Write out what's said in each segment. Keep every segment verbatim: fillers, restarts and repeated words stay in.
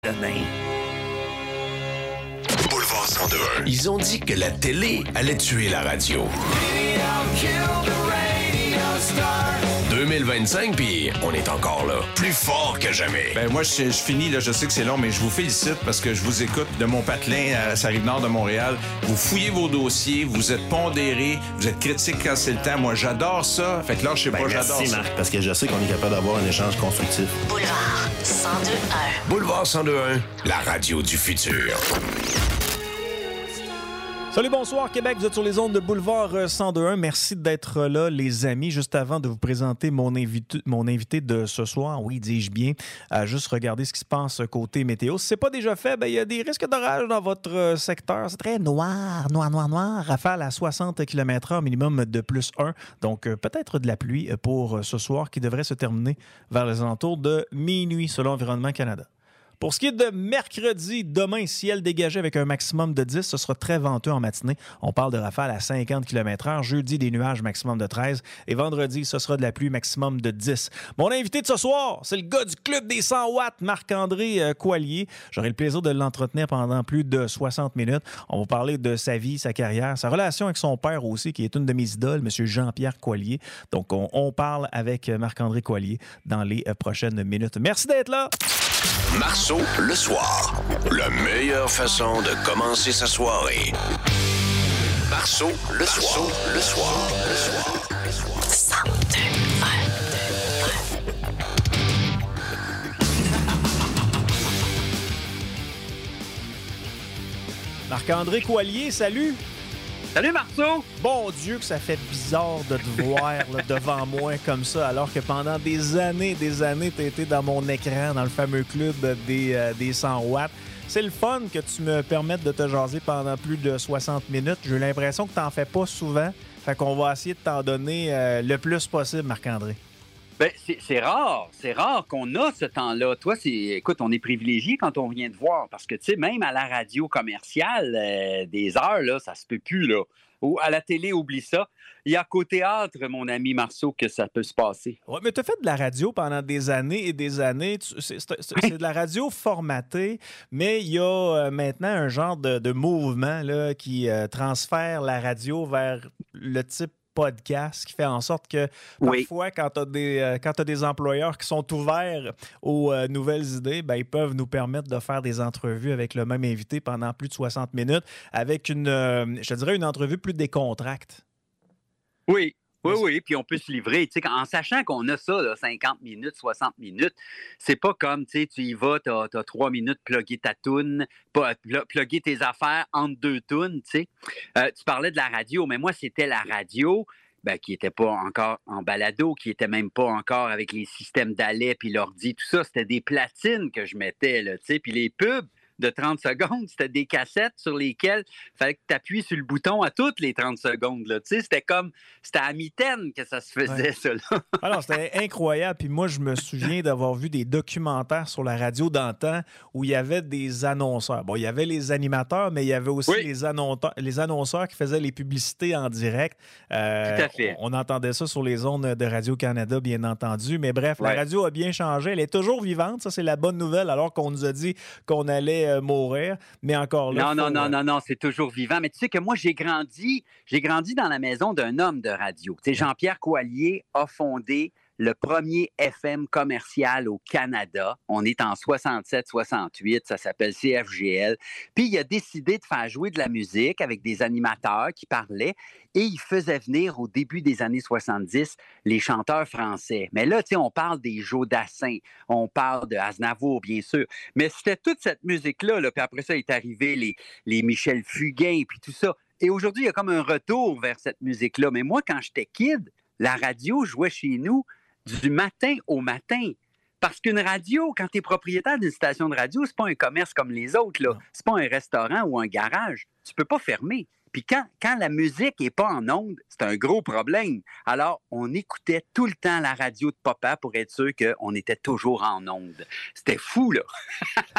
demain. Boulevard cent deux un. Ils ont dit que la télé allait tuer la radio. deux mille vingt-cinq, puis on est encore là. Plus fort que jamais. Ben moi, je, je finis, là, je sais que c'est long, mais je vous félicite parce que je vous écoute de mon patelin à la Rive-Nord de Montréal. Vous fouillez vos dossiers, vous êtes pondérés, vous êtes critiques quand c'est le temps. Moi, j'adore ça. Fait que là, je sais Ben, pas, merci, j'adore ça. Marc, parce que je sais qu'on est capable d'avoir un échange constructif. Boulevard cent deux un. Boulevard cent deux un, la radio du futur. Salut, bonsoir Québec, vous êtes sur les ondes de Boulevard cent deux un. Merci d'être là, les amis. Juste avant de vous présenter mon invité, mon invité de ce soir, oui, dis-je bien, à juste regarder ce qui se passe côté météo. Si ce n'est pas déjà fait, ben, il y a des risques d'orage dans votre secteur. C'est très noir, noir, noir, noir. Rafale à soixante kilomètres heure, minimum de plus un. Donc, euh, peut-être de la pluie pour ce soir qui devrait se terminer vers les alentours de minuit, selon Environnement Canada. Pour ce qui est de mercredi, demain, ciel dégagé avec un maximum de dix, ce sera très venteux en matinée. On parle de rafales à cinquante kilomètres heure. Jeudi, des nuages, maximum de treize. Et vendredi, ce sera de la pluie, maximum de dix. Mon invité de ce soir, c'est le gars du Club des cent watts, Marc-André euh, Coallier. J'aurai le plaisir de l'entretenir pendant plus de soixante minutes. On va parler de sa vie, sa carrière, sa relation avec son père aussi, qui est une de mes idoles, M. Jean-Pierre Coallier. Donc, on, on parle avec Marc-André Coallier dans les euh, prochaines minutes. Merci d'être là! Marceau, le soir. La meilleure façon de commencer sa soirée. Marceau, le soir. Le soir. Le soir. Le soir. cent deux un. Marc-André Coallier, salut! Salut Marceau! Bon Dieu que ça fait bizarre de te voir là, devant moi comme ça, alors que pendant des années, des années, tu as été dans mon écran, dans le fameux club des, euh, des cent watts. C'est le fun que tu me permettes de te jaser pendant plus de soixante minutes. J'ai l'impression que tu n'en fais pas souvent. Fait qu'on va essayer de t'en donner euh, le plus possible, Marc-André. Ben, c'est, c'est rare, c'est rare qu'on a ce temps-là. Toi, c'est, écoute, on est privilégié quand on vient te voir parce que, tu sais, même à la radio commerciale, euh, des heures, là, ça se peut plus, là. Ou à la télé, oublie ça. Il y a qu'au théâtre, mon ami Marceau, que ça peut se passer. Oui, mais tu as fait de la radio pendant des années et des années. Tu, c'est, c'est, c'est de la radio formatée, mais il y a euh, maintenant un genre de, de mouvement là, qui euh, transfère la radio vers le type podcast qui fait en sorte que parfois, oui. quand tu as des, euh, quand tu as des employeurs qui sont ouverts aux euh, nouvelles idées, ben, ils peuvent nous permettre de faire des entrevues avec le même invité pendant plus de soixante minutes avec une, euh, je te dirais, une entrevue plus décontracte. Oui. Oui, oui, puis on peut se livrer. Tu sais, en sachant qu'on a ça, là, cinquante minutes, soixante minutes, c'est pas comme, tu sais, tu y vas, t'as, t'as trois minutes, plugger ta toune, pas, plugger tes affaires entre deux tounes, tu sais. Euh, tu parlais de la radio, mais moi, c'était la radio ben, qui n'était pas encore en balado, qui n'était même pas encore avec les systèmes d'Alais puis l'ordi, tout ça. C'était des platines que je mettais, là, tu sais, puis les pubs de trente secondes, c'était des cassettes sur lesquelles il fallait que tu appuies sur le bouton à toutes les trente secondes. Là. Tu sais, c'était comme, c'était à mitaine que ça se faisait, ouais. ça. Là. Alors, c'était incroyable. Puis moi, je me souviens d'avoir vu des documentaires sur la radio d'antan où il y avait des annonceurs. Bon, il y avait les animateurs, mais il y avait aussi oui. les, annonceurs, les annonceurs qui faisaient les publicités en direct. Euh, Tout à fait. On, on entendait ça sur les ondes de Radio-Canada, bien entendu. Mais bref, ouais. la radio a bien changé. Elle est toujours vivante. Ça, c'est la bonne nouvelle, alors qu'on nous a dit qu'on allait mourir, mais encore là... Non, non, faut... non, non, non, c'est toujours vivant. Mais tu sais que moi, j'ai grandi, j'ai grandi dans la maison d'un homme de radio. Tu sais, Jean-Pierre Coallier a fondé le premier F M commercial au Canada. On est en soixante-sept soixante-huit, ça s'appelle C F G L. Puis il a décidé de faire jouer de la musique avec des animateurs qui parlaient et il faisait venir au début des années soixante-dix les chanteurs français. Mais là, tu sais, on parle des Joe Dassin, on parle de Aznavour, bien sûr. Mais c'était toute cette musique-là, là, puis après ça, est arrivé les, les Michel Fugain, puis tout ça. Et aujourd'hui, il y a comme un retour vers cette musique-là. Mais moi, quand j'étais kid, la radio jouait chez nous du matin au matin. Parce qu'une radio, quand tu es propriétaire d'une station de radio, c'est pas un commerce comme les autres, là. C'est pas un restaurant ou un garage. Tu peux pas fermer. Puis quand, quand la musique n'est pas en ondes, c'est un gros problème. Alors, on écoutait tout le temps la radio de papa pour être sûr qu'on était toujours en ondes. C'était fou, là.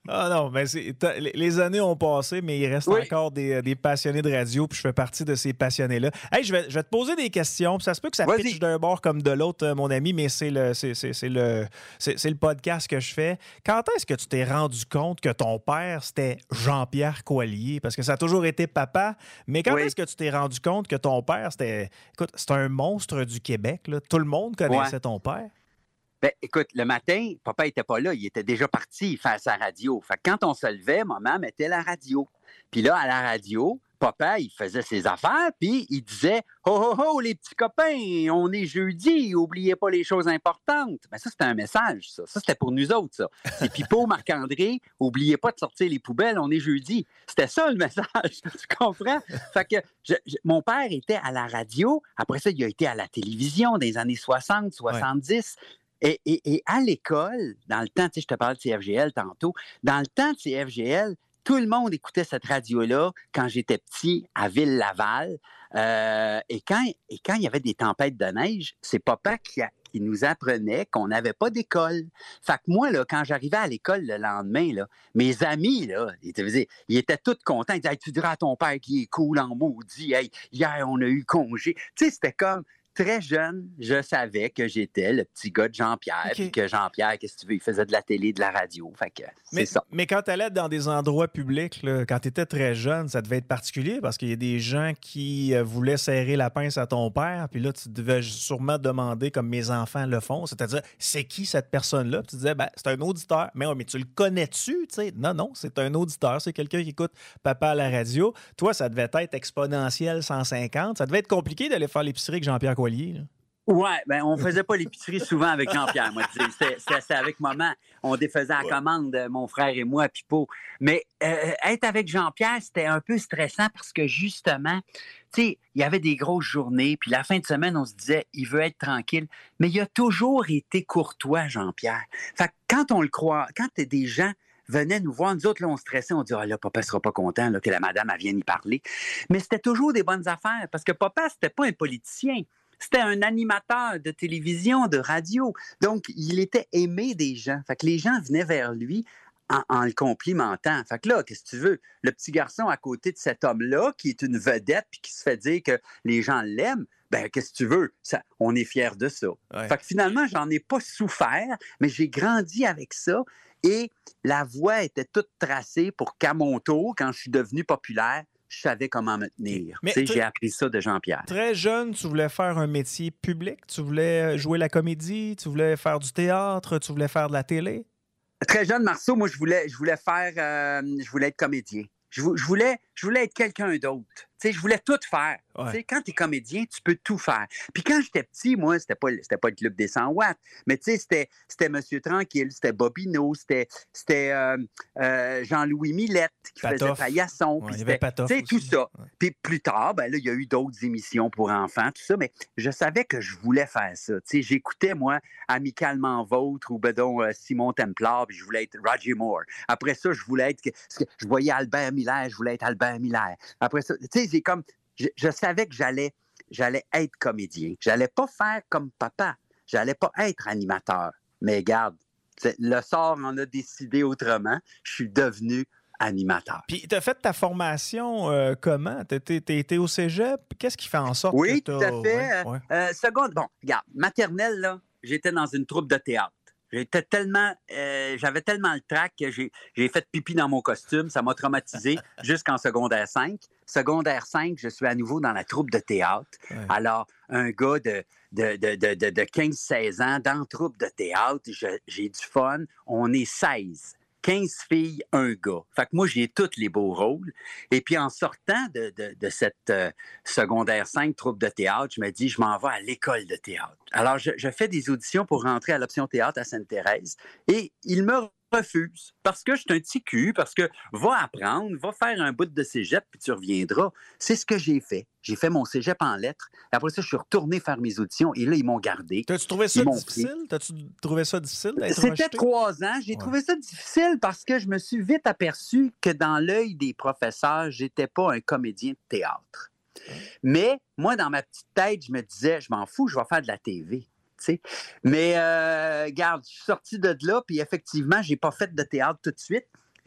Ah non, mais c'est, les années ont passé, mais il reste oui. encore des, des passionnés de radio, puis je fais partie de ces passionnés-là. Hey, je vais, je vais te poser des questions, puis ça se peut que ça Vas-y. pitche d'un bord comme de l'autre, mon ami, mais c'est le, c'est, c'est, c'est, le, c'est, c'est le podcast que je fais. Quand est-ce que tu t'es rendu compte que ton père, c'était Jean-Pierre Coallier? Parce que ça a toujours été papa, mais quand oui. est-ce que tu t'es rendu compte que ton père, c'était... Écoute, c'est un monstre du Québec, là. Tout le monde connaissait ouais. ton père. Ben, écoute, le matin, papa n'était pas là. Il était déjà parti faire sa radio. Fait que quand on se levait, maman mettait la radio. Puis là, à la radio, papa, il faisait ses affaires, puis il disait « Oh, oh, oh, les petits copains, on est jeudi, oubliez pas les choses importantes. » Ben ça, c'était un message, ça. Ça, c'était pour nous autres, ça. C'est Pipo, Marc-André, oubliez pas de sortir les poubelles, on est jeudi. C'était ça, le message. Tu comprends? Fait que je, je, mon père était à la radio. Après ça, il a été à la télévision dans les années soixante, soixante-dix. Ouais. Et, et, et à l'école, dans le temps, tu sais, je te parlais de C F G L tantôt, dans le temps de C F G L, tout le monde écoutait cette radio-là quand j'étais petit à Ville-Laval. Euh, et, quand, et quand il y avait des tempêtes de neige, c'est papa qui, a, qui nous apprenait qu'on n'avait pas d'école. Fait que moi, là, quand j'arrivais à l'école le lendemain, là, mes amis, là, ils, étaient, ils étaient tous contents. Ils disaient hey, « Tu diras à ton père qu'il est cool en maudit. Hey, hier, on a eu congé. » Tu sais, c'était comme... Très jeune, je savais que j'étais le petit gars de Jean-Pierre, okay. Puis que Jean-Pierre, qu'est-ce que tu veux, il faisait de la télé, de la radio, fait que c'est mais, ça. Mais quand tu allais dans des endroits publics, là, quand tu étais très jeune, ça devait être particulier parce qu'il y a des gens qui euh, voulaient serrer la pince à ton père, puis là, tu devais sûrement demander, comme mes enfants le font, c'est-à-dire, c'est qui cette personne-là? Puis tu disais, ben, c'est un auditeur. Mais, ouais, mais tu le connais-tu? T'sais? Non, non, c'est un auditeur, c'est quelqu'un qui écoute papa à la radio. Toi, ça devait être exponentiel cent cinquante. Ça devait être compliqué d'aller faire l'épicerie avec Jean-Pierre Coallier. Oui, bien, on faisait pas l'épicerie souvent avec Jean-Pierre, moi. C'était, c'était avec maman. On défaisait à commande, mon frère et moi, Pipo. Mais euh, être avec Jean-Pierre, c'était un peu stressant parce que, justement, tu sais, il y avait des grosses journées, puis la fin de semaine, on se disait, il veut être tranquille. Mais il a toujours été courtois, Jean-Pierre. Fait que quand on le croit, quand t'es des gens venaient nous voir. Nous autres, là, on stressait. On dit, ah, là, papa sera pas content là, que la madame, elle vienne y parler. Mais c'était toujours des bonnes affaires parce que papa, c'était pas un politicien. C'était un animateur de télévision, de radio. Donc, il était aimé des gens. Fait que les gens venaient vers lui en, en le complimentant. Fait que là, qu'est-ce que tu veux? Le petit garçon à côté de cet homme-là, qui est une vedette puis qui se fait dire que les gens l'aiment, ben qu'est-ce que tu veux? Ça, on est fiers de ça. Ouais. Fait que finalement, j'en ai pas souffert, mais j'ai grandi avec ça. Et la voie était toute tracée pour qu'à mon tour, quand je suis devenu populaire, je savais comment me tenir. Tu sais, j'ai appris ça de Jean-Pierre. Très jeune, tu voulais faire un métier public? Tu voulais jouer la comédie? Tu voulais faire du théâtre? Tu voulais faire de la télé? Très jeune, Marceau, moi, je voulais, je voulais faire... Euh, je voulais être comédien. Je, je, voulais, je voulais être quelqu'un d'autre. Tu sais, je voulais tout faire. Ouais. Tu sais, quand tu es comédien, tu peux tout faire. Puis quand j'étais petit, moi, c'était pas, c'était pas le Club des cent watts, mais tu sais, c'était, c'était Monsieur Tranquille, c'était Bobino, c'était, c'était euh, euh, Jean-Louis Millette qui Patoff. faisait Paillasson. Ouais, il y avait Patoff. Tu sais, tout ça. Ouais. Puis plus tard, ben là, il y a eu d'autres émissions pour enfants, tout ça, mais je savais que je voulais faire ça. Tu sais, j'écoutais, moi, Amicalement Vôtre ou, ben donc, euh, Simon Templar, puis je voulais être Roger Moore. Après ça, je voulais être... Je voyais Albert Miller, je voulais être Albert Miller. Après ça, tu sais, c'est comme... Je, je savais que j'allais, j'allais être comédien. J'allais pas faire comme papa. J'allais pas être animateur. Mais regarde, le sort en a décidé autrement. Je suis devenu animateur. Puis, tu as fait ta formation euh, comment? Tu étais au cégep? Qu'est-ce qui fait en sorte oui, que tu tout à fait. Ouais, ouais. Euh, seconde, bon, regarde, maternelle, là, j'étais dans une troupe de théâtre. J'étais tellement, euh, j'avais tellement le trac que j'ai, j'ai fait pipi dans mon costume. Ça m'a traumatisé jusqu'en secondaire cinq. Secondaire cinq, je suis à nouveau dans la troupe de théâtre. Ouais. Alors, un gars de, de, de, de, de quinze seize ans dans la troupe de théâtre, je, j'ai du fun. On est seize. quinze filles, un gars. Fait que moi, j'ai tous les beaux rôles. Et puis, en sortant de, de, de cette euh, secondaire cinq troupe de théâtre, je me dis, je m'en vais à l'école de théâtre. Alors, je, je fais des auditions pour rentrer à l'option théâtre à Sainte-Thérèse. Et il me refuse parce que je suis un petit cul, parce que va apprendre, va faire un bout de cégep, puis tu reviendras. C'est ce que j'ai fait. J'ai fait mon cégep en lettres. Après ça, je suis retourné faire mes auditions et là, ils m'ont gardé. T'as-tu trouvé ça difficile? T'as-tu trouvé ça difficile d'être C'était rejeté? trois ans. J'ai ouais. trouvé ça difficile parce que je me suis vite aperçu que dans l'œil des professeurs, j'étais pas un comédien de théâtre. Ouais. Mais moi, dans ma petite tête, je me disais, je m'en fous, je vais faire de la T V. T'sais. Mais, euh, regarde, je suis sorti de là, puis effectivement, j'ai pas fait de théâtre tout de suite.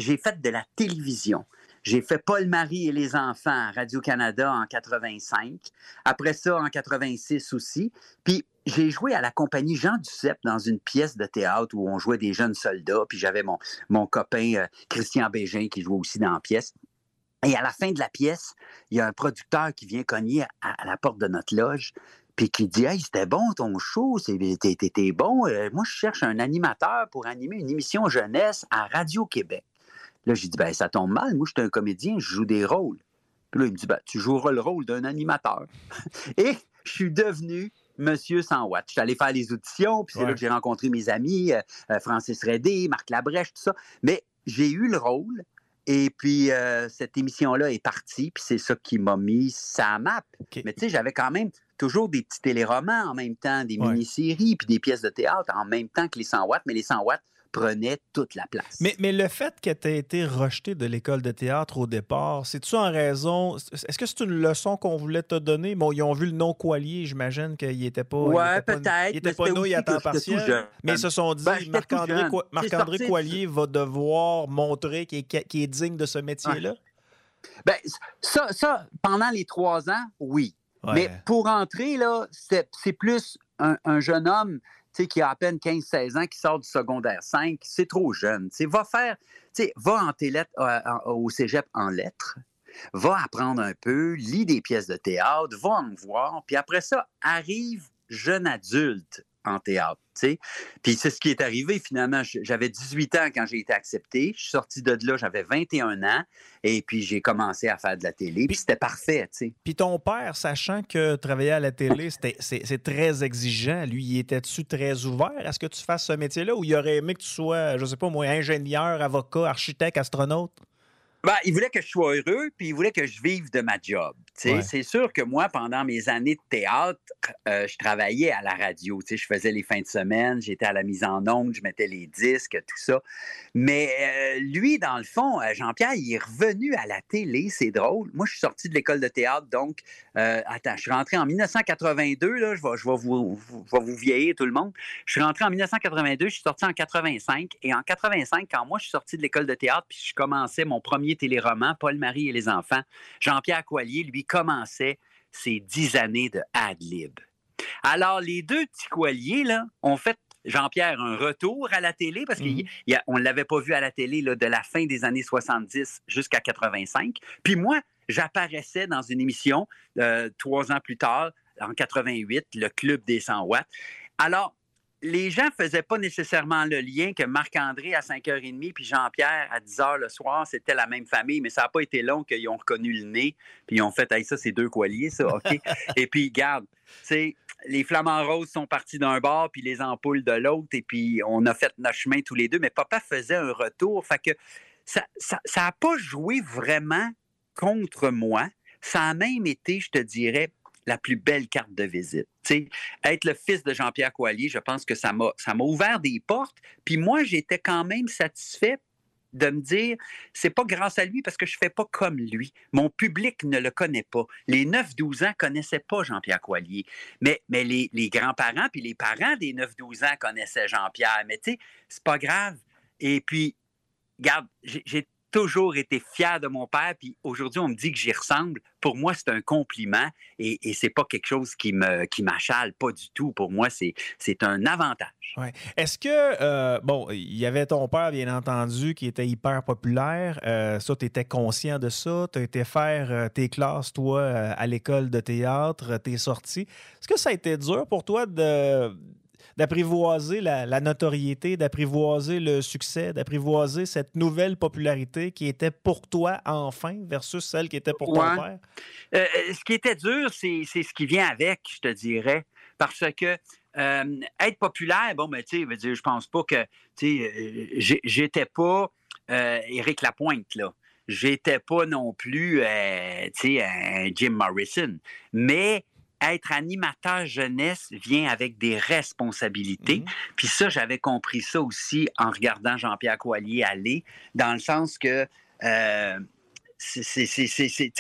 j'ai fait de la télévision. J'ai fait Paul-Marie et les enfants à Radio-Canada en quatre-vingt-cinq. Après ça, en quatre-vingt-six aussi. Puis j'ai joué à la compagnie Jean Duceppe dans une pièce de théâtre où on jouait des jeunes soldats. Puis j'avais mon, mon copain euh, Christian Bégin qui jouait aussi dans la pièce. Et à la fin de la pièce, il y a un producteur qui vient cogner à, à la porte de notre loge puis qui dit « Hey, c'était bon ton show, t'es, t'es, t'es bon. Euh, moi, je cherche un animateur pour animer une émission jeunesse à Radio-Québec. » Là, j'ai dit, ben ça tombe mal. Moi, je suis un comédien, je joue des rôles. Puis là, il me dit, ben tu joueras le rôle d'un animateur. Et je suis devenu Monsieur cent watts. Je suis allé faire les auditions, puis c'est ouais. là que j'ai rencontré mes amis, euh, Francis Redé, Marc Labrèche, tout ça. Mais j'ai eu le rôle, et puis euh, cette émission-là est partie, puis c'est ça qui m'a mis sa map. Okay. Mais tu sais, j'avais quand même toujours des petits téléromans en même temps, des ouais. mini-séries, puis des pièces de théâtre en même temps que les cent watts, mais les cent watts prenait toute la place. Mais, mais le fait que tu aies été rejeté de l'école de théâtre au départ, c'est-tu en raison... Est-ce que c'est une leçon qu'on voulait te donner? Bon, ils ont vu le nom Coallier, j'imagine qu'il n'était pas... Ouais, peut-être. Il n'était pas nouille à temps partiel. Mais ils se sont dit, ben, Marc-André, Co- Marc-André Coallier va devoir montrer qu'il est, qu'il est digne de ce métier-là? Ouais. Ben, ça, ça, pendant les trois ans, oui. Ouais. Mais pour entrer, là, c'est, c'est plus un, un jeune homme... Tu sais, qui a à peine quinze seize ans, qui sort du secondaire cinq, c'est trop jeune. Tu sais, va faire, tu sais, va en télé, euh, au cégep en lettres, va apprendre un peu, lis des pièces de théâtre, va en voir, puis après ça, arrive jeune adulte en théâtre, tu sais. Puis c'est ce qui est arrivé, finalement. J'avais dix-huit ans quand j'ai été accepté. Je suis sorti de là, j'avais vingt et un ans, et puis j'ai commencé à faire de la télé, puis, puis c'était parfait, tu sais. Puis ton père, sachant que travailler à la télé, c'était, c'est, c'est très exigeant, lui, il était-tu très ouvert à ce que tu fasses ce métier-là, ou il aurait aimé que tu sois, je sais pas moi, ingénieur, avocat, architecte, astronaute? Ben, il voulait que je sois heureux, puis il voulait que je vive de ma job. Ouais. C'est sûr que moi, pendant mes années de théâtre, euh, je travaillais à la radio. T'sais, je faisais les fins de semaine, j'étais à la mise en onde, je mettais les disques, tout ça. Mais euh, lui, dans le fond, Jean-Pierre, il est revenu à la télé, c'est drôle. Moi, je suis sorti de l'école de théâtre, donc, euh, attends, je suis rentré en dix-neuf cent quatre-vingt-deux, là, je vais, je vais vous, vous, je vais vous vieillir tout le monde. Je suis rentré en dix-neuf cent quatre-vingt-deux, je suis sorti en quatre-vingt-cinq, et en quatre-vingt-cinq, quand moi, je suis sorti de l'école de théâtre, puis je commençais mon premier téléroman, Paul-Marie et les enfants, Jean-Pierre Coallier, lui, commençait ses dix années de ad-lib. Alors, les deux petits Coalliers, là, ont fait, Jean-Pierre, un retour à la télé, parce mm-hmm. qu'on ne l'avait pas vu à la télé là, de la fin des années soixante-dix jusqu'à quatre-vingt-cinq. Puis moi, j'apparaissais dans une émission euh, trois ans plus tard, en quatre-vingt-huit, le Club des cent watts. Alors, les gens ne faisaient pas nécessairement le lien que Marc-André à cinq heures trente puis Jean-Pierre à dix heures le soir, c'était la même famille, mais ça n'a pas été long qu'ils ont reconnu le nez, puis ils ont fait hey, « ça, c'est deux Coalliers, ça, OK? » Et puis, garde, tu sais, les flamants roses sont partis d'un bord, puis les ampoules de l'autre, et puis on a fait notre chemin tous les deux, mais papa faisait un retour, fait que ça n'a ça, ça pas joué vraiment contre moi, ça a même été, je te dirais, la plus belle carte de visite. T'sais, être le fils de Jean-Pierre Coallier, je pense que ça m'a, ça m'a ouvert des portes. Puis moi, j'étais quand même satisfait de me dire, c'est pas grâce à lui parce que je fais pas comme lui. Mon public ne le connaît pas. Les neuf douze ans connaissaient pas Jean-Pierre Coallier. Mais, mais les, les grands-parents puis les parents des neuf douze ans connaissaient Jean-Pierre. Mais tu sais, c'est pas grave. Et puis, regarde, j'ai, j'ai toujours été fier de mon père, puis aujourd'hui, on me dit que j'y ressemble. Pour moi, c'est un compliment et, et c'est pas quelque chose qui, me, qui m'achale, pas du tout. Pour moi, c'est, c'est un avantage. Ouais. Est-ce que, euh, bon, il y avait ton père, bien entendu, qui était hyper populaire. Euh, ça, tu étais conscient de ça. Tu as été faire euh, tes classes, toi, euh, à l'école de théâtre, tes sorties. Est-ce que ça a été dur pour toi de... d'apprivoiser la, la notoriété, d'apprivoiser le succès, d'apprivoiser cette nouvelle popularité qui était pour toi enfin versus celle qui était pour ton ouais. père? Euh, ce qui était dur, c'est, c'est ce qui vient avec, je te dirais. Parce que euh, être populaire, bon, ben, tu sais, je pense pas que, tu sais, j'étais pas euh, Éric Lapointe, là. J'étais pas non plus, euh, tu sais, un Jim Morrison. Mais être animateur jeunesse vient avec des responsabilités. Mmh. Puis ça, j'avais compris ça aussi en regardant Jean-Pierre Coallier aller, dans le sens que, euh, c'est, c'est, c'est, c'est, tu sais,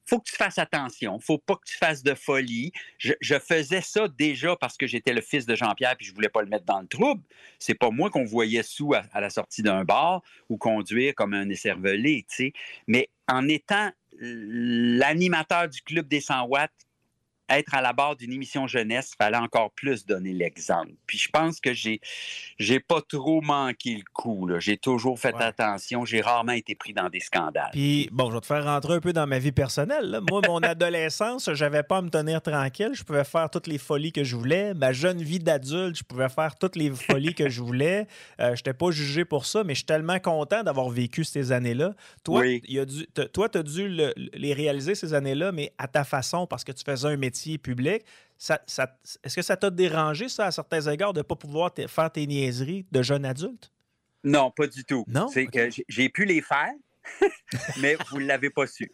faut que tu fasses attention. Faut pas que tu fasses de folie. Je, je faisais ça déjà parce que j'étais le fils de Jean-Pierre puis je voulais pas le mettre dans le trouble. C'est pas moi qu'on voyait sous à, à la sortie d'un bar ou conduire comme un écervelé, tu sais. Mais en étant l'animateur du Club des cent watts, être à la barre d'une émission jeunesse, il fallait encore plus donner l'exemple. Puis je pense que j'ai j'ai pas trop manqué le coup, là. J'ai toujours fait ouais. attention. J'ai rarement été pris dans des scandales. Puis, bon, je vais te faire rentrer un peu dans ma vie personnelle, là. Moi, mon adolescence, j'avais pas à me tenir tranquille. Je pouvais faire toutes les folies que je voulais. Ma jeune vie d'adulte, je pouvais faire toutes les folies que je voulais. Euh, je n'étais pas jugé pour ça, mais je suis tellement content d'avoir vécu ces années-là. Toi, oui. y a dû, toi, tu as dû le, les réaliser ces années-là, mais à ta façon, parce que tu faisais un métier public. Ça, ça, est-ce que ça t'a dérangé, ça, à certains égards, de ne pas pouvoir te, faire tes niaiseries de jeune adulte? Non, pas du tout. Non? C'est okay. que j'ai, j'ai pu les faire, mais vous ne l'avez pas su.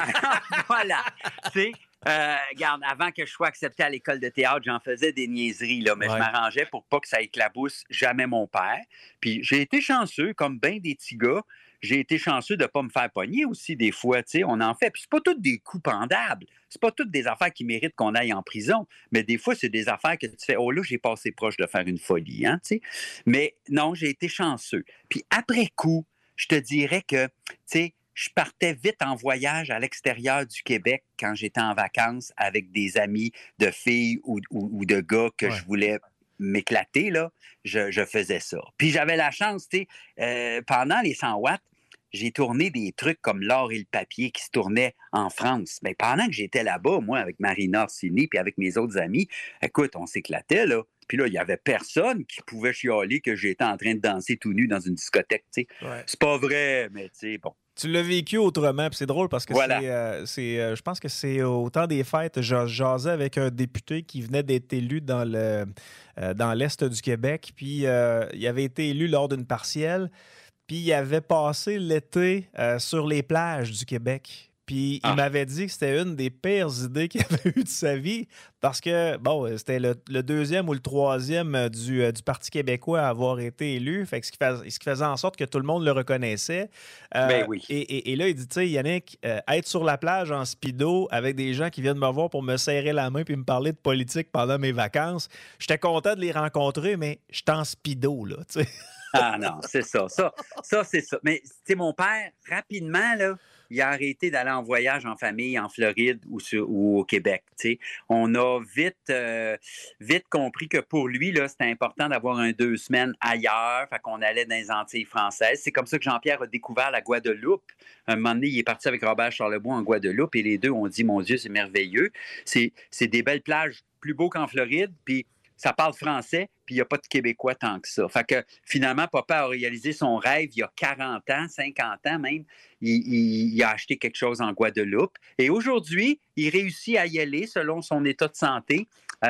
Voilà. Tu sais, euh, regarde, avant que je sois accepté à l'école de théâtre, j'en faisais des niaiseries, là, mais ouais. je m'arrangeais pour pas que ça éclabousse jamais mon père. Puis j'ai été chanceux, comme bien des petits gars. J'ai été chanceux de ne pas me faire pogner aussi des fois, tu sais, on en fait. Puis c'est pas toutes des coups pendables. C'est pas toutes des affaires qui méritent qu'on aille en prison. Mais des fois, c'est des affaires que tu fais, oh là, j'ai passé proche de faire une folie, hein, tu sais. Mais non, j'ai été chanceux. Puis après coup, je te dirais que, tu sais, je partais vite en voyage à l'extérieur du Québec quand j'étais en vacances avec des amis de filles ou, ou, ou de gars que ouais. je voulais m'éclater, là. Je, je faisais ça. Puis j'avais la chance, tu sais, euh, pendant les cent watts, j'ai tourné des trucs comme L'or et le papier qui se tournaient en France. Mais pendant que j'étais là-bas, moi, avec Marina Orsini puis avec mes autres amis, écoute, on s'éclatait, là. Puis là, il n'y avait personne qui pouvait chialer que j'étais en train de danser tout nu dans une discothèque, tu sais. Ouais. C'est pas vrai, mais tu sais, bon. Tu l'as vécu autrement, puis c'est drôle parce que voilà. c'est, euh, c'est euh, je pense que c'est au temps des fêtes, je jasais avec un député qui venait d'être élu dans, le, euh, dans l'Est du Québec, puis euh, il avait été élu lors d'une partielle. Puis il avait passé l'été euh, sur les plages du Québec. Puis ah. il m'avait dit que c'était une des pires idées qu'il avait eues de sa vie parce que, bon, c'était le, le deuxième ou le troisième du, du Parti québécois à avoir été élu. Fait que ce qui, fais, ce qui faisait en sorte que tout le monde le reconnaissait. Euh, ben oui. Et, et, et là, il dit, tu sais, Yannick, euh, être sur la plage en speedo avec des gens qui viennent me voir pour me serrer la main puis me parler de politique pendant mes vacances, j'étais content de les rencontrer, mais j'étais en speedo, là, tu sais. Ah non, c'est ça. Ça, ça c'est ça. Mais, tu sais, mon père, rapidement, là, il a arrêté d'aller en voyage en famille en Floride ou, sur, ou au Québec. T'sais. On a vite, euh, vite compris que pour lui, là, c'était important d'avoir un deux semaines ailleurs. Fait qu'on allait dans les Antilles françaises. C'est comme ça que Jean-Pierre a découvert la Guadeloupe. Un moment donné, il est parti avec Robert Charlebois en Guadeloupe et les deux ont dit, mon Dieu, c'est merveilleux. C'est, c'est des belles plages plus beaux qu'en Floride. Puis ça parle français, puis il n'y a pas de Québécois tant que ça. Fait que finalement, papa a réalisé son rêve il y a quarante ans, cinquante ans même. Il, il, il a acheté quelque chose en Guadeloupe. Et aujourd'hui, il réussit à y aller selon son état de santé.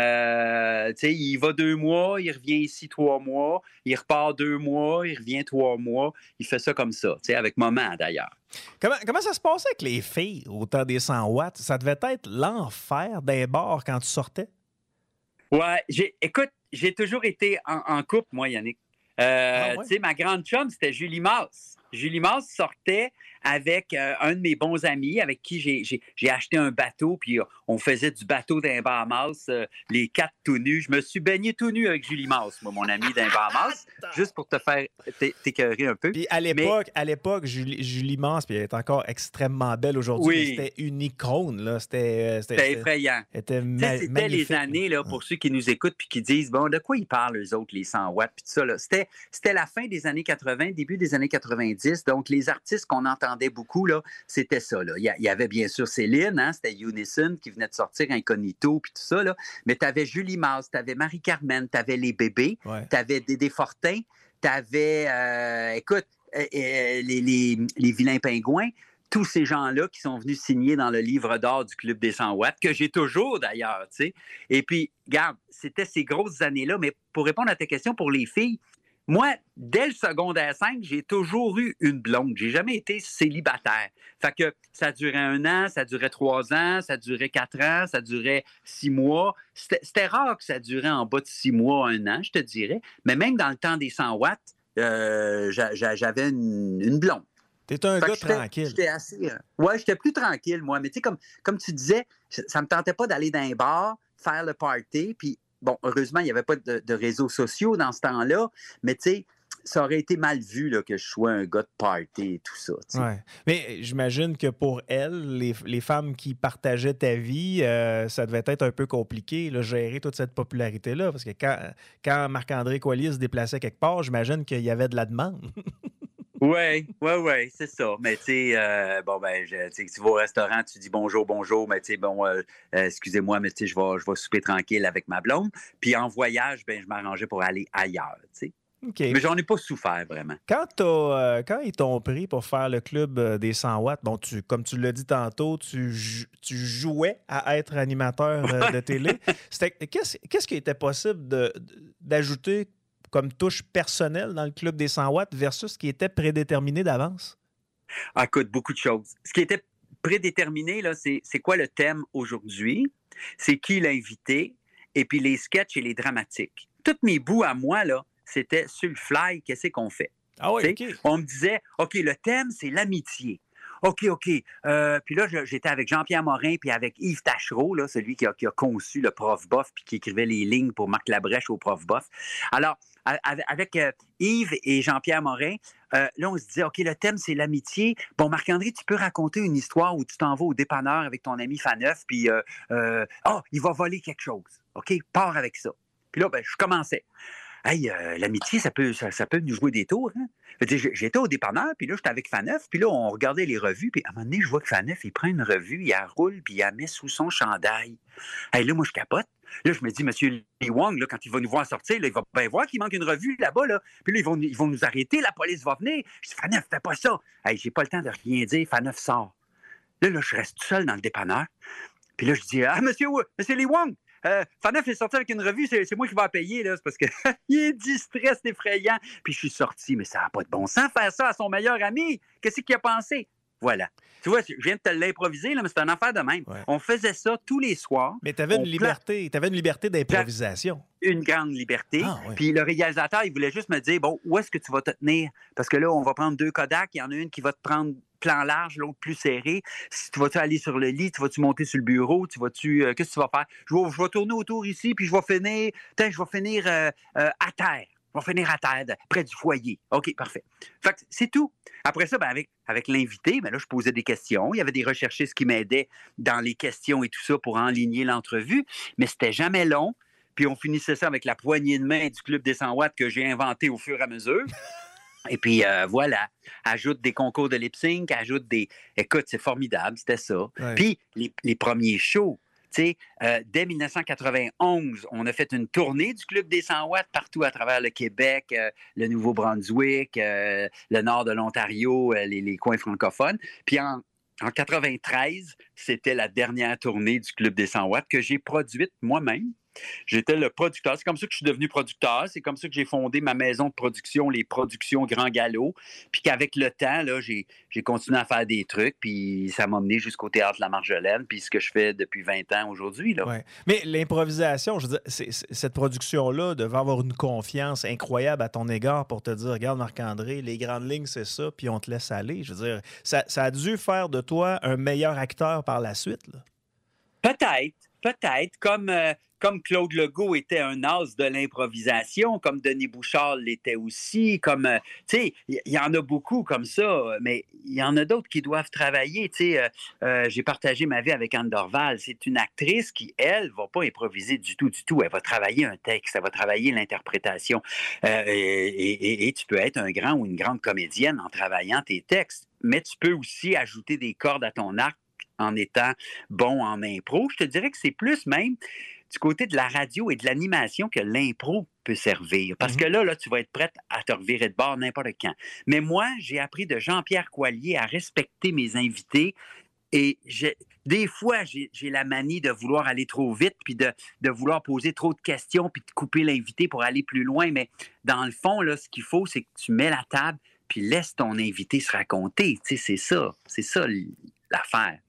Euh, il va deux mois, il revient ici trois mois, il repart deux mois, il revient trois mois. Il fait ça comme ça, avec maman d'ailleurs. Comment, comment ça se passait avec les filles au temps des cent watts? Ça devait être l'enfer d'un bar quand tu sortais? Ouais, j'ai, écoute, j'ai toujours été en, en couple, moi, Yannick. Euh, ah ouais? Tu sais, ma grande chum, c'était Julie Masse. Julie Masse sortait avec euh, un de mes bons amis avec qui j'ai, j'ai, j'ai acheté un bateau, puis euh, on faisait du bateau d'un Bahamas, euh, les quatre tout nus. Je me suis baigné tout nu avec Julie Masse, moi, mon ami d'un Bahamas, juste pour te faire t'écœurer un peu. Puis à l'époque, mais... à l'époque Julie, Julie Masse, puis elle est encore extrêmement belle aujourd'hui, oui. C'était une icône, là. C'était, c'était, c'était effrayant. C'était, ma- c'était magnifique. Les années, là, pour ceux qui nous écoutent puis qui disent, bon, de quoi ils parlent, eux autres, les cent watts, puis tout ça, là. C'était, c'était la fin des années quatre-vingts, début des années quatre-vingt-dix, donc les artistes qu'on entendait beaucoup, là, c'était ça. Là. Il y avait bien sûr Céline, hein, c'était Unison qui venait de sortir Incognito puis tout ça, là. Mais tu avais Julie Masse, tu avais Marie-Carmen, tu avais les bébés, ouais. tu avais Dédé Fortin, tu avais, euh, écoute, euh, euh, les, les, les vilains pingouins, tous ces gens-là qui sont venus signer dans le livre d'or du Club des cent watts, que j'ai toujours d'ailleurs, tu sais. Et puis, regarde, c'était ces grosses années-là, mais pour répondre à ta question, pour les filles, moi, dès le secondaire cinq, j'ai toujours eu une blonde. J'ai jamais été célibataire. Fait que ça durait un an, ça durait trois ans, ça durait quatre ans, ça durait six mois. C'était, c'était rare que ça durait en bas de six mois, un an, je te dirais. Mais même dans le temps des cent watts, euh, j'avais une, une blonde. T'es un Fait gars que j'étais- tranquille. J'étais assez. euh, Ouais, j'étais plus tranquille, moi. Mais tu sais, comme, comme tu disais, ça ça me tentait pas d'aller dans un bar, faire le party. Puis, bon, heureusement, il n'y avait pas de, de réseaux sociaux dans ce temps-là. Mais tu sais, ça aurait été mal vu là, que je sois un gars de party et tout ça. tu sais. Ouais. Mais j'imagine que pour elle, les, les femmes qui partageaient ta vie, euh, ça devait être un peu compliqué, là, gérer toute cette popularité-là. Parce que quand, quand Marc-André Coallier se déplaçait quelque part, j'imagine qu'il y avait de la demande. Oui, oui, oui, c'est ça. Mais tu sais, euh, bon, ben, je- tu sais, tu vas au restaurant, tu dis bonjour, bonjour, mais tu sais, bon, euh, euh, excusez-moi, mais tu sais, je vais, je vais souper tranquille avec ma blonde. Puis en voyage, ben, je m'arrangeais pour aller ailleurs, tu sais. OK. Mais j'en ai pas souffert vraiment. Quand, t'as, euh, quand ils t'ont pris pour faire le club euh, des cent watts, bon, tu, comme tu l'as dit tantôt, tu, jou- tu jouais à être animateur euh, de télé. C'était- Qu'est-ce, qu'est-ce qui était possible de- d'ajouter comme touche personnelle dans le club des cent watts versus ce qui était prédéterminé d'avance? Ah, écoute, beaucoup de choses. Ce qui était prédéterminé, là, c'est, c'est quoi le thème aujourd'hui, c'est qui l'invité, et puis les sketchs et les dramatiques. Tous mes bouts à moi, là, c'était sur le fly, qu'est-ce qu'on fait? Ah oui, Tu sais, OK. On me disait, OK, le thème, c'est l'amitié. OK, OK. Euh, puis là, je- j'étais avec Jean-Pierre Morin puis avec Yves Tachereau, là, celui qui a, qui a conçu le Prof Bof puis qui écrivait les lignes pour Marc Labrèche au Prof Bof. Alors, a- avec, avec, euh, Yves et Jean-Pierre Morin, euh, là, on se disait, OK, le thème, c'est l'amitié. Bon, Marc-André, tu peux raconter une histoire où tu t'en vas au dépanneur avec ton ami Faneuf, puis, euh, euh, oh, il va voler quelque chose. OK, pars avec ça. Puis là, ben, je commençais. Hey, euh, l'amitié, ça peut, ça, ça peut nous jouer des tours. Hein? Fait que j'ai- J'étais au dépanneur, puis là, j'étais avec Faneuf, puis là, on regardait les revues, puis à un moment donné, je vois que Faneuf, il prend une revue, il la roule, puis il la met sous son chandail. Hey, là, moi, je capote. Là, je me dis, Monsieur Lee Wong, là, quand il va nous voir sortir, là, il va bien voir qu'il manque une revue là-bas. Là. Puis là, ils vont, ils vont nous arrêter, la police va venir. Je dis, Faneuf, fais pas ça. Hey, j'ai pas le temps de rien dire. Faneuf sort. Là, là, je reste tout seul dans le dépanneur. Puis là, je dis, ah, Monsieur, Monsieur Lee Wong, euh, Faneuf est sorti avec une revue, c'est, c'est moi qui vais la payer, là. C'est parce qu'il est distrait, c'est effrayant. Puis je suis sorti, mais ça n'a pas de bon sens faire ça à son meilleur ami. Qu'est-ce qu'il a pensé? Voilà. Tu vois, je viens de te l'improviser, là, mais c'est une affaire de même. Ouais. On faisait ça tous les soirs. Mais tu avais On une liberté, t'avais une liberté d'improvisation. Une grande liberté. Ah, ouais. Puis le réalisateur, il voulait juste me dire, bon, où est-ce que tu vas te tenir? Parce que là, on va prendre deux Kodak. Il y en a une qui va te prendre plan large, l'autre plus serré. Si tu vas-tu aller sur le lit, tu vas-tu monter sur le bureau, tu vas-tu, euh, qu'est-ce que tu vas faire? Je vais, je vais tourner autour ici, puis je vais finir, putain, je vais finir euh, euh, à terre. Je vais finir à terre, de- près du foyer. OK, parfait. Fait que c'est tout. Après ça, ben avec, avec l'invité, ben là, je posais des questions. Il y avait des recherchistes qui m'aidaient dans les questions et tout ça pour enligner l'entrevue, mais c'était jamais long. Puis on finissait ça avec la poignée de main du Club des cent watts que j'ai inventé au fur et à mesure. Et puis euh, voilà, ajoute des concours de lip-sync, ajoute des... Écoute, c'est formidable, c'était ça. Ouais. Puis les, les premiers shows, tu sais, euh, dès dix-neuf cent quatre-vingt-onze, on a fait une tournée du Club des cent watts partout à travers le Québec, euh, le Nouveau-Brunswick, euh, le nord de l'Ontario, euh, les, les coins francophones. Puis en, en quatre-vingt-treize, c'était la dernière tournée du Club des cent watts que j'ai produite moi-même. J'étais le producteur. C'est comme ça que je suis devenu producteur. C'est comme ça que j'ai fondé ma maison de production, les Productions Grand Galop. Puis qu'avec le temps, là, j'ai, j'ai continué à faire des trucs. Puis ça m'a mené jusqu'au Théâtre La Marjolaine. Puis ce que je fais depuis vingt ans aujourd'hui. Là. Ouais. Mais l'improvisation, je veux dire, c'est- c'est- cette production-là devait avoir une confiance incroyable à ton égard pour te dire, regarde Marc-André, les grandes lignes, c'est ça, puis on te laisse aller. Je veux dire, ça, ça a dû faire de toi un meilleur acteur par la suite. Là. Peut-être, peut-être. Comme, euh, comme Claude Legault était un as de l'improvisation, comme Denis Bouchard l'était aussi, comme, euh, tu sais, il y, y en a beaucoup comme ça, mais il y en a d'autres qui doivent travailler. Tu sais, euh, euh, j'ai partagé ma vie avec Anne Dorval. C'est une actrice qui, elle, va pas improviser du tout, du tout. Elle va travailler un texte, elle va travailler l'interprétation. Euh, et, et- et tu peux être un grand ou une grande comédienne en travaillant tes textes, mais tu peux aussi ajouter des cordes à ton arc en étant bon en impro. Je te dirais que c'est plus même du côté de la radio et de l'animation que l'impro peut servir. Parce que là, là, tu vas être prête à te revirer de bord n'importe quand. Mais moi, j'ai appris de Jean-Pierre Coallier à respecter mes invités. Et j'ai- des fois, j'ai j'ai la manie de vouloir aller trop vite, puis de, de vouloir poser trop de questions, puis de couper l'invité pour aller plus loin. Mais dans le fond, là, ce qu'il faut, c'est que tu mets la table, puis laisse ton invité se raconter. Tu sais, c'est ça. C'est ça l'affaire.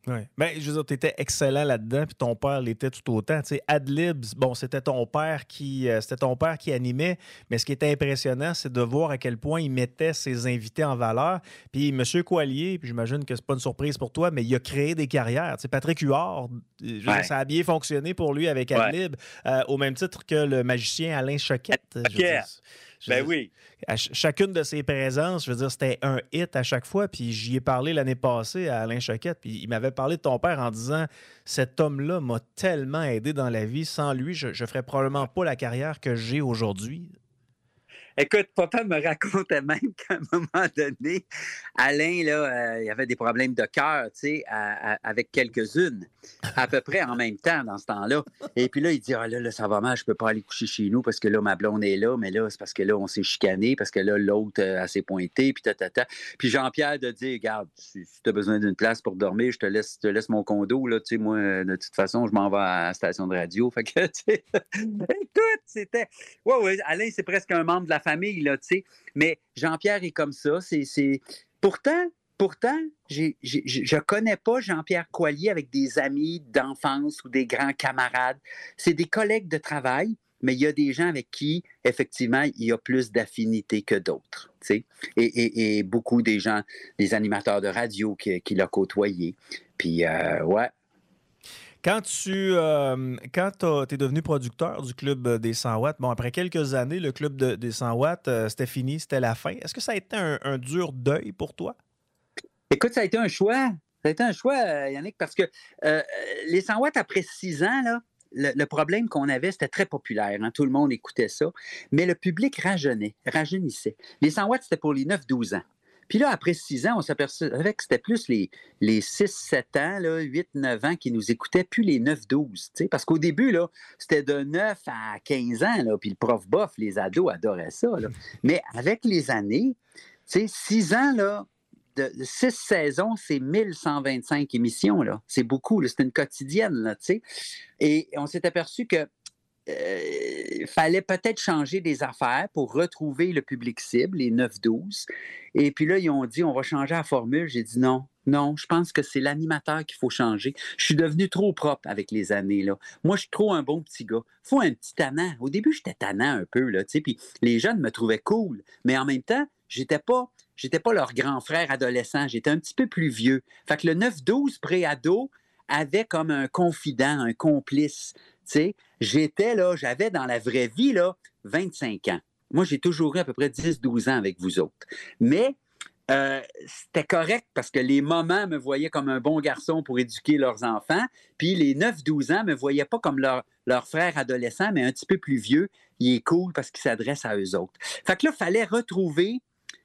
Oui. Bien, je veux dire, tu étais excellent là-dedans, puis ton père l'était tout autant. Tu sais, Ad-Libs, bon, c'était ton père qui euh, c'était ton père qui animait, mais ce qui était impressionnant, c'est de voir à quel point il mettait ses invités en valeur. Puis M. Coallier, puis j'imagine que c'est pas une surprise pour toi, mais il a créé des carrières. Tu sais, Patrick Huard, je veux Ouais. dire, ça a bien fonctionné pour lui avec Ad-Lib, euh, au même titre que le magicien Alain Choquette. Je veux dire, je veux Ben dire, oui. à ch- chacune de ses présences, je veux dire, c'était un hit à chaque fois. Puis j'y ai parlé l'année passée à Alain Choquette. Puis il m'avait parlé de ton père en disant cet homme-là m'a tellement aidé dans la vie. Sans lui, je ne ferais probablement pas la carrière que j'ai aujourd'hui. Écoute, papa me racontait même qu'à un moment donné, Alain, là, euh, il avait des problèmes de cœur, tu sais, à- à- avec quelques-unes, à peu près en même temps dans ce temps-là. Et puis là, il dit, ah là, là, ça va mal, je peux pas aller coucher chez nous parce que là, ma blonde est là, mais là, c'est parce que là, on s'est chicané, parce que là, l'autre, euh, elle s'est pointée, puis ta, ta, ta. Puis Jean-Pierre de dire, regarde, si, si tu as besoin d'une place pour dormir, je te laisse, je te laisse mon condo, là, tu sais, moi, euh, de toute façon, je m'en vais à la station de radio. Fait que, tu sais, écoute, c'était... Ouais, ouais, Alain, c'est presque un membre de la famille, là, tu sais. Mais Jean-Pierre est comme ça. C'est, c'est... Pourtant, pourtant j'ai, j'ai, je ne connais pas Jean-Pierre Coallier avec des amis d'enfance ou des grands camarades. C'est des collègues de travail, mais il y a des gens avec qui, effectivement, il y a plus d'affinité que d'autres, tu sais. Et, et, et beaucoup des gens, des animateurs de radio qui, qui l'ont côtoyé. Puis, euh, ouais. Quand tu euh, quand tu es devenu producteur du Club des cent watts, bon, après quelques années, le Club de, des cent watts, euh, c'était fini, c'était la fin. Est-ce que ça a été un, un dur deuil pour toi? Écoute, ça a été un choix. Ça a été un choix, euh, Yannick, parce que euh, les cent watts, après six ans, là, le, le problème qu'on avait, c'était très populaire. Hein? Tout le monde écoutait ça. Mais le public rajeunait, rajeunissait. Les cent watts, c'était pour les neuf douze ans. Puis là, après six ans, on s'apercevait que c'était plus les, les six sept ans, là, huit neuf ans qui nous écoutaient, plus les neuf douze. Parce qu'au début, là, c'était de neuf à quinze ans, là, puis le prof bof, les ados adoraient ça. Là. Mais avec les années, six ans, là, de six saisons, c'est mille cent vingt-cinq émissions. Là. C'est beaucoup, là, c'est une quotidienne. Là, et on s'est aperçu que il euh, fallait peut-être changer des affaires pour retrouver le public cible, les neuf douze. Et puis là, ils ont dit, on va changer la formule. J'ai dit non, non, je pense que c'est l'animateur qu'il faut changer. Je suis devenu trop propre avec les années, là. Moi, je suis trop un bon petit gars. Il faut un petit tannant. Au début, j'étais tannant un peu, là, tu sais, puis les jeunes me trouvaient cool. Mais en même temps, j'étais pas, j'étais pas leur grand frère adolescent. J'étais un petit peu plus vieux. Fait que le neuf douze pré-ado avait comme un confident, un complice. Tu sais, j'étais là, j'avais dans la vraie vie, là, vingt-cinq ans. Moi, j'ai toujours eu à peu près dix douze ans avec vous autres. Mais euh, c'était correct parce que les mamans me voyaient comme un bon garçon pour éduquer leurs enfants, puis les neuf douze ans me voyaient pas comme leur, leur frère adolescent, mais un petit peu plus vieux. Il est cool parce qu'il s'adresse à eux autres. Fait que là, il fallait retrouver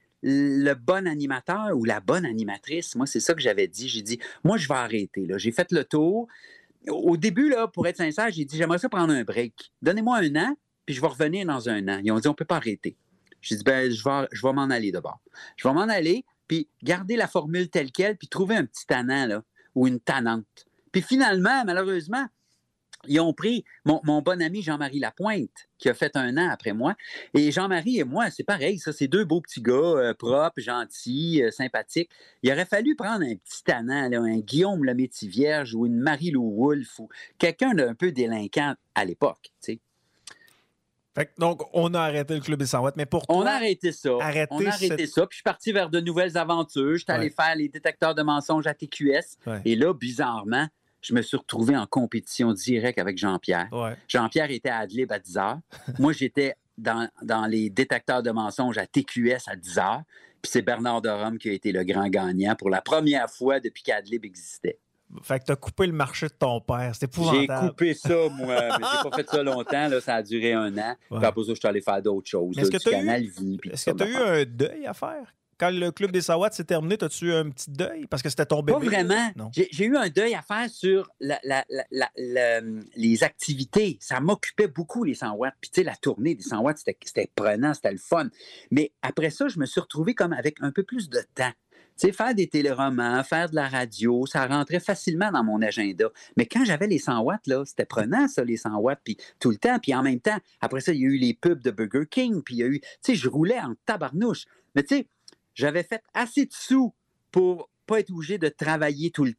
le bon animateur ou la bonne animatrice. Moi, c'est ça que j'avais dit. J'ai dit, moi, je vais arrêter. Là. J'ai fait le tour. Au début, là, pour être sincère, j'ai dit, j'aimerais ça prendre un break. Donnez-moi un an, puis je vais revenir dans un an. Ils ont dit, on ne peut pas arrêter. J'ai dit, ben, je vais, je vais m'en aller d'abord. Je vais m'en aller, puis garder la formule telle quelle, puis trouver un petit tannant, là, ou une tannante. Puis finalement, malheureusement, ils ont pris mon, mon bon ami Jean-Marie Lapointe, qui a fait un an après moi. Et Jean-Marie et moi, c'est pareil, ça, c'est deux beaux petits gars, euh, propres, gentils, euh, sympathiques. Il aurait fallu prendre un petit tannant, là, un Guillaume le Métivierge ou une Marie-Lou Wolfe ou quelqu'un d'un peu délinquant à l'époque, tu sais. Fait que, donc, on a arrêté le Club des cent watts, mais pour toi... On a arrêté ça. Arrêter on a arrêté cette... ça, puis je suis parti vers de nouvelles aventures. Je suis allé Ouais. faire les détecteurs de mensonges à T Q S. Ouais. Et là, bizarrement, je me suis retrouvé en compétition directe avec Jean-Pierre. Ouais. Jean-Pierre était à Ad-Lib à dix heures. Moi, j'étais dans, dans les détecteurs de mensonges à T Q S à dix heures. Puis c'est Bernard de Rome qui a été le grand gagnant pour la première fois depuis qu'Ad-Lib existait. Fait que t'as coupé le marché de ton père. C'était J'ai épouvantable. coupé ça, moi. Mais j'ai pas fait ça longtemps. Là, ça a duré un an. Ouais. Puis après ça, je suis allé faire d'autres choses. Mais est-ce là, que du t'as eu- Canal Vie. puis Est-ce que toutes tu as eu sortes d'affaires. un deuil à faire? Quand le Club des cent watts s'est terminé, as-tu eu un petit deuil? Parce que c'était ton bébé. Pas vraiment. Non. J'ai, j'ai eu un deuil à faire sur la, la, la, la, la, les activités. Ça m'occupait beaucoup, les cent watts. Puis, tu sais, la tournée des cent watts, c'était, c'était prenant, c'était le fun. Mais après ça, je me suis retrouvé comme avec un peu plus de temps. Tu sais, faire des téléromans, faire de la radio, ça rentrait facilement dans mon agenda. Mais quand j'avais les cent watts, là, c'était prenant, ça, les cent watts, puis tout le temps. Puis en même temps, après ça, il y a eu les pubs de Burger King, puis il y a eu... Tu sais, je roulais en tabarnouche. Mais tu sais, j'avais fait assez de sous pour pas être obligé de travailler tout le temps.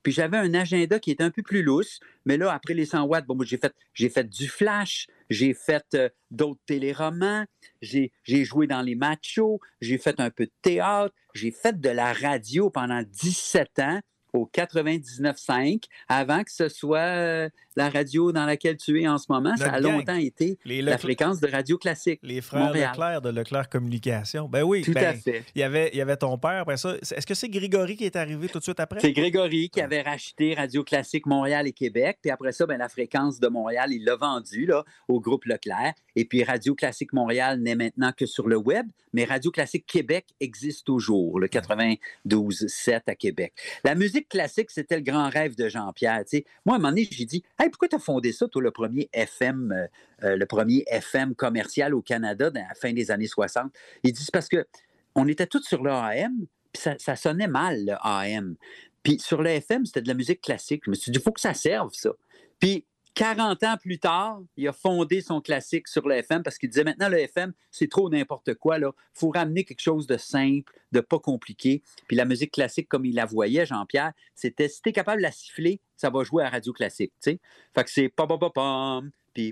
Puis j'avais un agenda qui était un peu plus lousse. Mais là, après les cent watts, bon, moi, j'ai fait, j'ai fait du flash, j'ai fait euh, d'autres téléromans, j'ai, j'ai joué dans les machos, j'ai fait un peu de théâtre, j'ai fait de la radio pendant dix-sept ans au quatre-vingt-dix-neuf cinq, avant que ce soit euh, la radio dans laquelle tu es en ce moment. Notre ça a gang. longtemps été Les la Leclerc- fréquence de Radio Classique. Les frères Montréal. Leclerc de Leclerc Communication. Ben oui. Tout ben, à fait. Il y avait, il y avait ton père après ça. Est-ce que c'est Grégory qui est arrivé tout de suite après? C'est Grégory qui avait racheté Radio Classique Montréal et Québec. Puis après ça, ben, la fréquence de Montréal, il l'a vendue là, au groupe Leclerc. Et puis Radio Classique Montréal n'est maintenant que sur le web, mais Radio Classique Québec existe toujours, le quatre-vingt-douze sept à Québec. La musique classique, c'était le grand rêve de Jean-Pierre. Tu sais. Moi, à un moment donné, j'ai dit hey, pourquoi tu as fondé ça, toi, le premier F M, euh, euh, le premier F M commercial au Canada dans la fin des années soixante? Il dit c'est parce que on était tous sur le A M, puis ça, ça sonnait mal, le A M. Puis sur le F M, c'était de la musique classique. Je me suis dit, il faut que ça serve, ça. Puis quarante ans plus tard, il a fondé son classique sur le F M parce qu'il disait, maintenant, le F M, c'est trop n'importe quoi. Il faut ramener quelque chose de simple, de pas compliqué. Puis la musique classique, comme il la voyait, Jean-Pierre, c'était, si t'es capable de la siffler, ça va jouer à Radio Classique, tu sais. Fait que c'est pa-pa-pa-pam, puis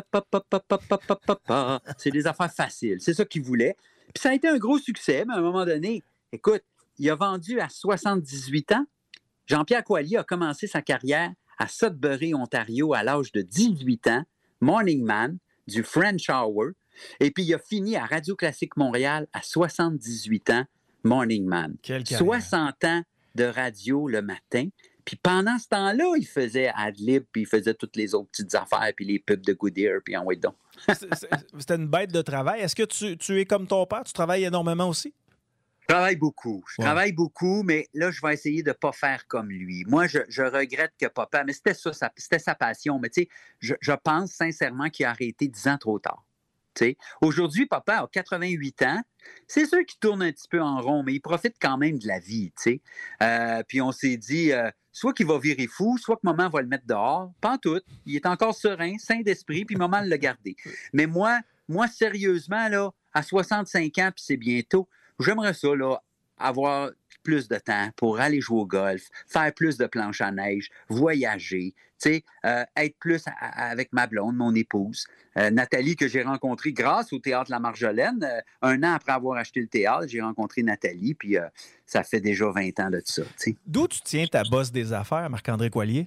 pa-da-ba-da-pa-pa-pa-pa-pa-pa-pa. C'est des affaires faciles. C'est ça qu'il voulait. Puis ça a été un gros succès, mais à un moment donné, écoute, il a vendu à soixante-dix-huit ans. Jean-Pierre Coallier a commencé sa carrière à Sudbury, Ontario, à l'âge de dix-huit ans, Morning Man, du French Hour. Et puis, il a fini à Radio Classique Montréal à soixante-dix-huit ans, Morning Man. Quelle carrière. soixante ans de radio le matin. Puis pendant ce temps-là, il faisait Adlib, puis il faisait toutes les autres petites affaires, puis les pubs de Goodyear, puis en wait donc. C'était une bête de travail. Est-ce que tu, tu es comme ton père? Tu travailles énormément aussi? Je travaille beaucoup. Je Ouais. travaille beaucoup, mais là, je vais essayer de ne pas faire comme lui. Moi, je, je regrette que papa, mais c'était ça, sa- c'était sa passion. Mais tu sais, je, je pense sincèrement qu'il a arrêté dix ans trop tard. Tu sais, aujourd'hui, papa a quatre-vingt-huit ans. C'est sûr qu'il tourne un petit peu en rond, mais il profite quand même de la vie. Tu sais. Euh, puis on s'est dit, euh, soit qu'il va virer fou, soit que maman va le mettre dehors. Pas en tout. Il est encore serein, sain d'esprit, puis maman l'a gardé. Mais moi, moi, sérieusement, là, à soixante-cinq ans, puis c'est bientôt, j'aimerais ça, là, avoir plus de temps pour aller jouer au golf, faire plus de planches à neige, voyager, tu sais, euh, être plus à- à- avec ma blonde, mon épouse, euh, Nathalie, que j'ai rencontrée grâce au Théâtre La Marjolaine. Euh, un an après avoir acheté le théâtre, j'ai rencontré Nathalie, puis euh, ça fait déjà vingt ans de ça, tu sais, D'où tu tiens ta bosse des affaires, Marc-André Coallier?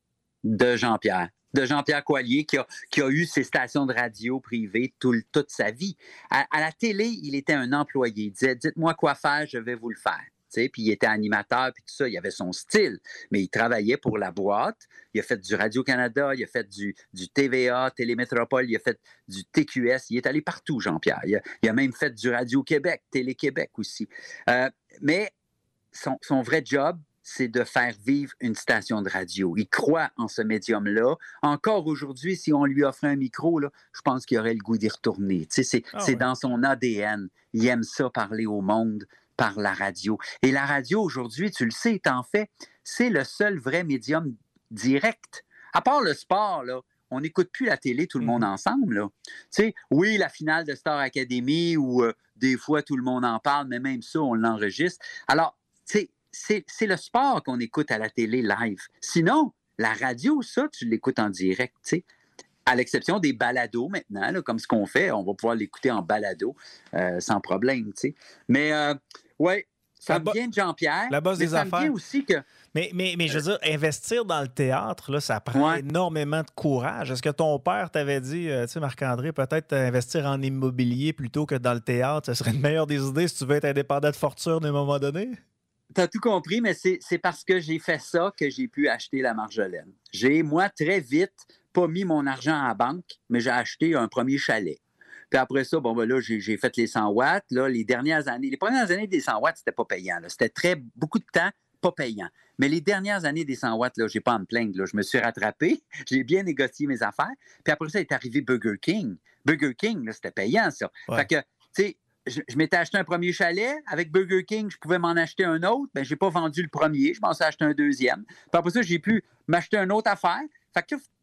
de Jean-Pierre. De Jean-Pierre Coallier, qui a, qui a eu ses stations de radio privées tout le- toute sa vie. À, à la télé, il était un employé. Il disait, dites-moi quoi faire, je vais vous le faire. Tu sais, puis il était animateur, puis tout ça, il avait son style. Mais il travaillait pour la boîte. Il a fait du Radio-Canada, il a fait du, du T V A, Télémétropole, il a fait du T Q S. Il est allé partout, Jean-Pierre. Il a, il a même fait du Radio-Québec, Télé-Québec aussi. Euh, mais son, son vrai job, c'est de faire vivre une station de radio. Il croit en ce médium-là. Encore aujourd'hui, si on lui offrait un micro, là, je pense qu'il aurait le goût d'y retourner. Tu sais, c'est Ah c'est ouais. dans son A D N. Il aime ça, parler au monde par la radio. Et la radio, aujourd'hui, tu le sais, en fait, c'est le seul vrai médium direct. À part le sport, là, on n'écoute plus la télé, tout le monde ensemble. Là. Tu sais, oui, la finale de Star Academy, où euh, des fois, tout le monde en parle, mais même ça, on l'enregistre. Alors, tu sais, c'est, c'est le sport qu'on écoute à la télé live. Sinon, la radio, ça, tu l'écoutes en direct, tu sais. À l'exception des balados maintenant, là, comme ce qu'on fait, on va pouvoir l'écouter en balado euh, sans problème, tu sais. Mais, euh, ouais, ça La me bo- vient de Jean-Pierre. la bosse mais des ça me affaires. vient aussi que... Mais, mais, mais je veux dire, investir dans le théâtre, là, ça prend Ouais. énormément de courage. Est-ce que ton père t'avait dit, euh, tu sais, Marc-André, peut-être investir en immobilier plutôt que dans le théâtre, ça serait une meilleure des idées si tu veux être indépendant de fortune à un moment donné? T'as tout compris, mais c'est, c'est parce que j'ai fait ça que j'ai pu acheter la Marjolaine. J'ai, moi, très vite, pas mis mon argent à la banque, mais j'ai acheté un premier chalet. Puis après ça, bon, ben là, j'ai, j'ai fait les cent watts. Là, les dernières années, les premières années des cent watts, c'était pas payant. Là. C'était très, beaucoup de temps, pas payant. Mais les dernières années des cent watts, là, j'ai pas à me plaindre. Là. Je me suis rattrapé, j'ai bien négocié mes affaires. Puis après ça, est arrivé Burger King. Burger King, là, c'était payant, ça. Ouais. Fait que, tu sais, je, je m'étais acheté un premier chalet. Avec Burger King, je pouvais m'en acheter un autre. Ben, j'ai pas vendu le premier. Je pensais acheter un deuxième. Puis après ça, j'ai pu m'acheter une autre affaire. Fait que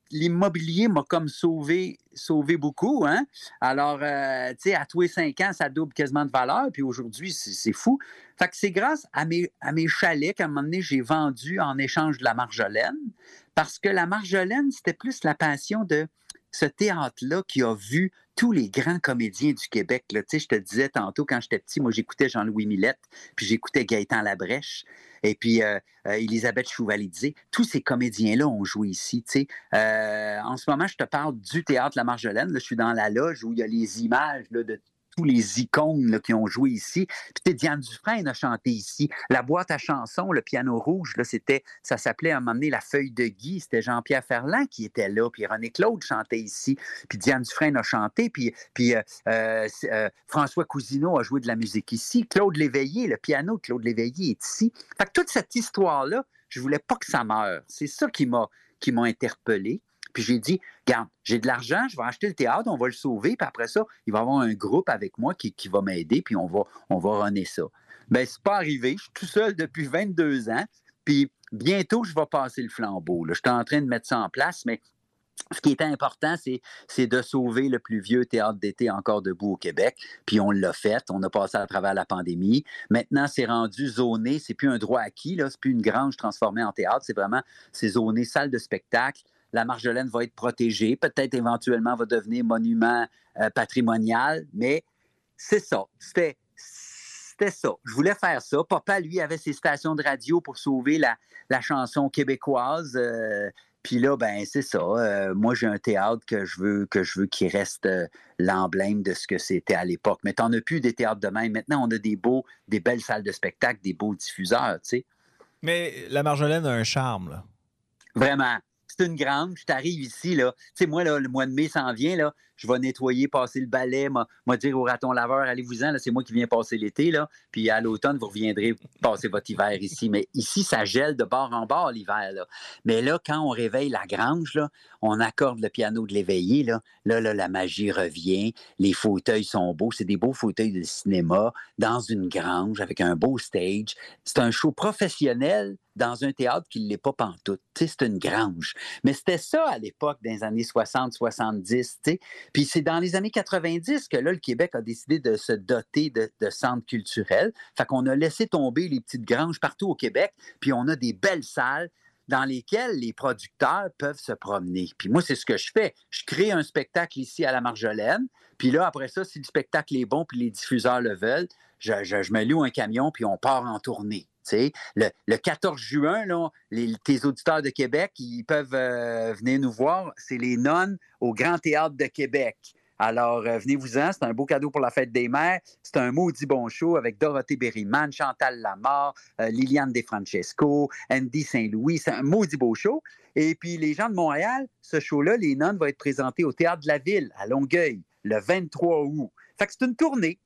l'immobilier m'a comme sauvé, sauvé beaucoup. Hein? Alors, euh, tu sais, à tous les cinq ans, ça double quasiment de valeur. Puis aujourd'hui, c'est, c'est fou. Fait que c'est grâce à mes, à mes chalets qu'à un moment donné, j'ai vendu en échange de la Marjolaine. Parce que la Marjolaine, c'était plus la passion de ce théâtre-là qui a vu tous les grands comédiens du Québec. Là. Tu sais, je te disais tantôt, quand j'étais petit, moi, j'écoutais Jean-Louis Millette, puis j'écoutais Gaëtan Labrèche, et puis euh, euh, Élisabeth Chouvalidé. Tous ces comédiens-là ont joué ici. Tu sais. Euh, en ce moment, je te parle du théâtre La Marjolaine. Là, je suis dans la loge où il y a les images là, de tous les icônes là, qui ont joué ici. Puis, tu sais, Diane Dufresne a chanté ici. La boîte à chansons, le piano rouge, là, c'était, ça s'appelait à un moment donné La Feuille de Guy. C'était Jean-Pierre Ferland qui était là. Puis René Claude chantait ici. Puis Diane Dufresne a chanté. Puis, puis euh, euh, euh, François Cousineau a joué de la musique ici. Claude Léveillé, le piano de Claude Léveillé est ici. Fait que toute cette histoire-là, je voulais pas que ça meure. C'est ça qui m'a, qui m'a interpellé. Puis j'ai dit, regarde, j'ai de l'argent, je vais acheter le théâtre, on va le sauver, puis après ça, il va y avoir un groupe avec moi qui, qui va m'aider, puis on va, on va runner ça. Bien, c'est pas arrivé. Je suis tout seul depuis vingt-deux ans, puis bientôt, je vais passer le flambeau. Là. Je suis en train de mettre ça en place, mais ce qui était important, c'est, c'est de sauver le plus vieux théâtre d'été encore debout au Québec. Puis on l'a fait. On a passé à travers la pandémie. Maintenant, c'est rendu zoné. C'est plus un droit acquis. Là. C'est plus une grange transformée en théâtre. C'est vraiment, c'est zoné salle de spectacle. La Marjolaine va être protégée. Peut-être éventuellement va devenir monument euh, patrimonial. Mais c'est ça. C'était, c'était ça. Je voulais faire ça. Papa, lui, avait ses stations de radio pour sauver la, la chanson québécoise. Euh, Puis là, ben c'est ça. Euh, moi, j'ai un théâtre que je veux que je veux qu'il reste euh, l'emblème de ce que c'était à l'époque. Mais t'en as plus des théâtres de même. Maintenant, on a des beaux, des belles salles de spectacle, des beaux diffuseurs, tu sais. Mais la Marjolaine a un charme, là. Vraiment. C'est une grande. Je t'arrive ici, là. Tu sais, moi, là, le mois de mai s'en vient, là. Je vais nettoyer, passer le balai, m'a, m'a dire au raton laveur, allez-vous-en, là, c'est moi qui viens passer l'été, là. Puis à l'automne, vous reviendrez passer votre hiver ici. Mais ici, ça gèle de bord en bord l'hiver, là. Mais là, quand on réveille la grange, là, on accorde le piano de l'éveillé, là. Là, là, la magie revient. Les fauteuils sont beaux. C'est des beaux fauteuils de cinéma dans une grange avec un beau stage. C'est un show professionnel dans un théâtre qui ne l'est pas pantoute. Tu sais, c'est une grange. Mais c'était ça à l'époque, dans les années soixante soixante-dix, tu sais. Puis c'est dans les années quatre-vingt-dix que là, le Québec a décidé de se doter de, de centres culturels. Fait qu'on a laissé tomber les petites granges partout au Québec, puis on a des belles salles dans lesquelles les producteurs peuvent se promener. Puis moi, c'est ce que je fais. Je crée un spectacle ici à la Marjolaine, puis là, après ça, si le spectacle est bon puis les diffuseurs le veulent, je, je, je me loue un camion puis on part en tournée. T'sais, le, le quatorze juin, là, les, tes auditeurs de Québec, ils peuvent euh, venir nous voir. C'est les Nonnes au Grand Théâtre de Québec. Alors, euh, venez-vous-en. C'est un beau cadeau pour la fête des mères. C'est un maudit bon show avec Dorothée Berryman, Chantal Lamarre, euh, Liliane DeFrancesco, Andy Saint-Louis. C'est un maudit beau show. Et puis, les gens de Montréal, ce show-là, les Nonnes, va être présenté au Théâtre de la Ville, à Longueuil, le vingt-trois août. Fait que c'est une tournée.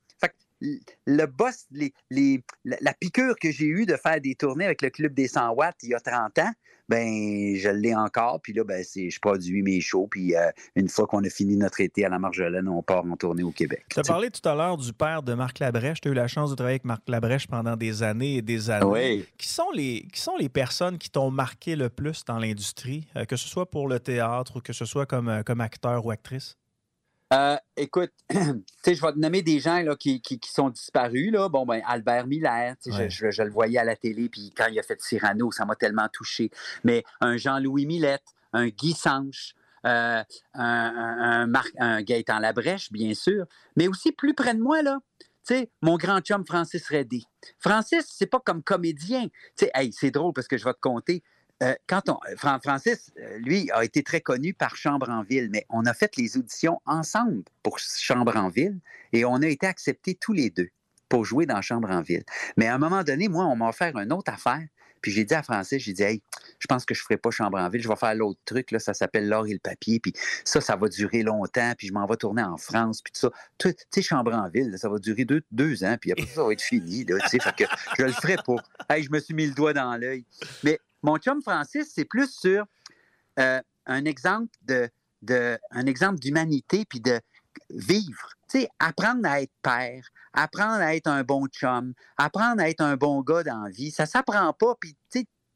Le boss, les, les, la, la piqûre que j'ai eue de faire des tournées avec le Club des cent watts il y a trente ans, ben je l'ai encore. Puis là, ben, c'est, je produis mes shows. Puis euh, une fois qu'on a fini notre été à la Marjolaine, on part en tournée au Québec. Tu as parlé tout à l'heure du père de Marc Labrèche. Tu as eu la chance de travailler avec Marc Labrèche pendant des années et des années. Oui. Qui sont les, qui sont les personnes qui t'ont marqué le plus dans l'industrie, euh, que ce soit pour le théâtre ou que ce soit comme, comme acteur ou actrice? Euh, écoute, tu sais, je vais te nommer des gens là, qui, qui, qui sont disparus. Là. Bon, ben, Albert Miller, ouais. je, je, je le voyais à la télé, puis quand il a fait Cyrano, ça m'a tellement touché. Mais un Jean-Louis Millette, un Guy Sanche, euh, un, un, un, Marc, un Gaëtan Labrèche, bien sûr, mais aussi plus près de moi, là. Tu sais, mon grand chum Francis Redé. Francis, c'est pas comme comédien. Tu sais, hey, c'est drôle parce que je vais te conter. Euh, quand on, Francis, lui, a été très connu par Chambre en Ville, mais on a fait les auditions ensemble pour Chambre en Ville et on a été acceptés tous les deux pour jouer dans Chambre en Ville. Mais à un moment donné, moi, on m'a offert une autre affaire. Puis j'ai dit à Francis, j'ai dit, hey, je pense que je ne ferai pas Chambre en Ville, je vais faire l'autre truc, là, ça s'appelle L'or et le papier, puis ça, ça va durer longtemps, puis je m'en vais tourner en France, puis tout ça. Tu sais, Chambre en Ville, là, ça va durer deux, deux ans, puis après ça, ça va être fini, là, tu sais, fait que je le ferai pas. Hey, je me suis mis le doigt dans l'œil. Mais mon chum Francis, c'est plus sur euh, un exemple de, de, un exemple d'humanité, puis de vivre. Tu sais, apprendre à être père, apprendre à être un bon chum, apprendre à être un bon gars dans la vie, ça s'apprend pas, puis tu sais,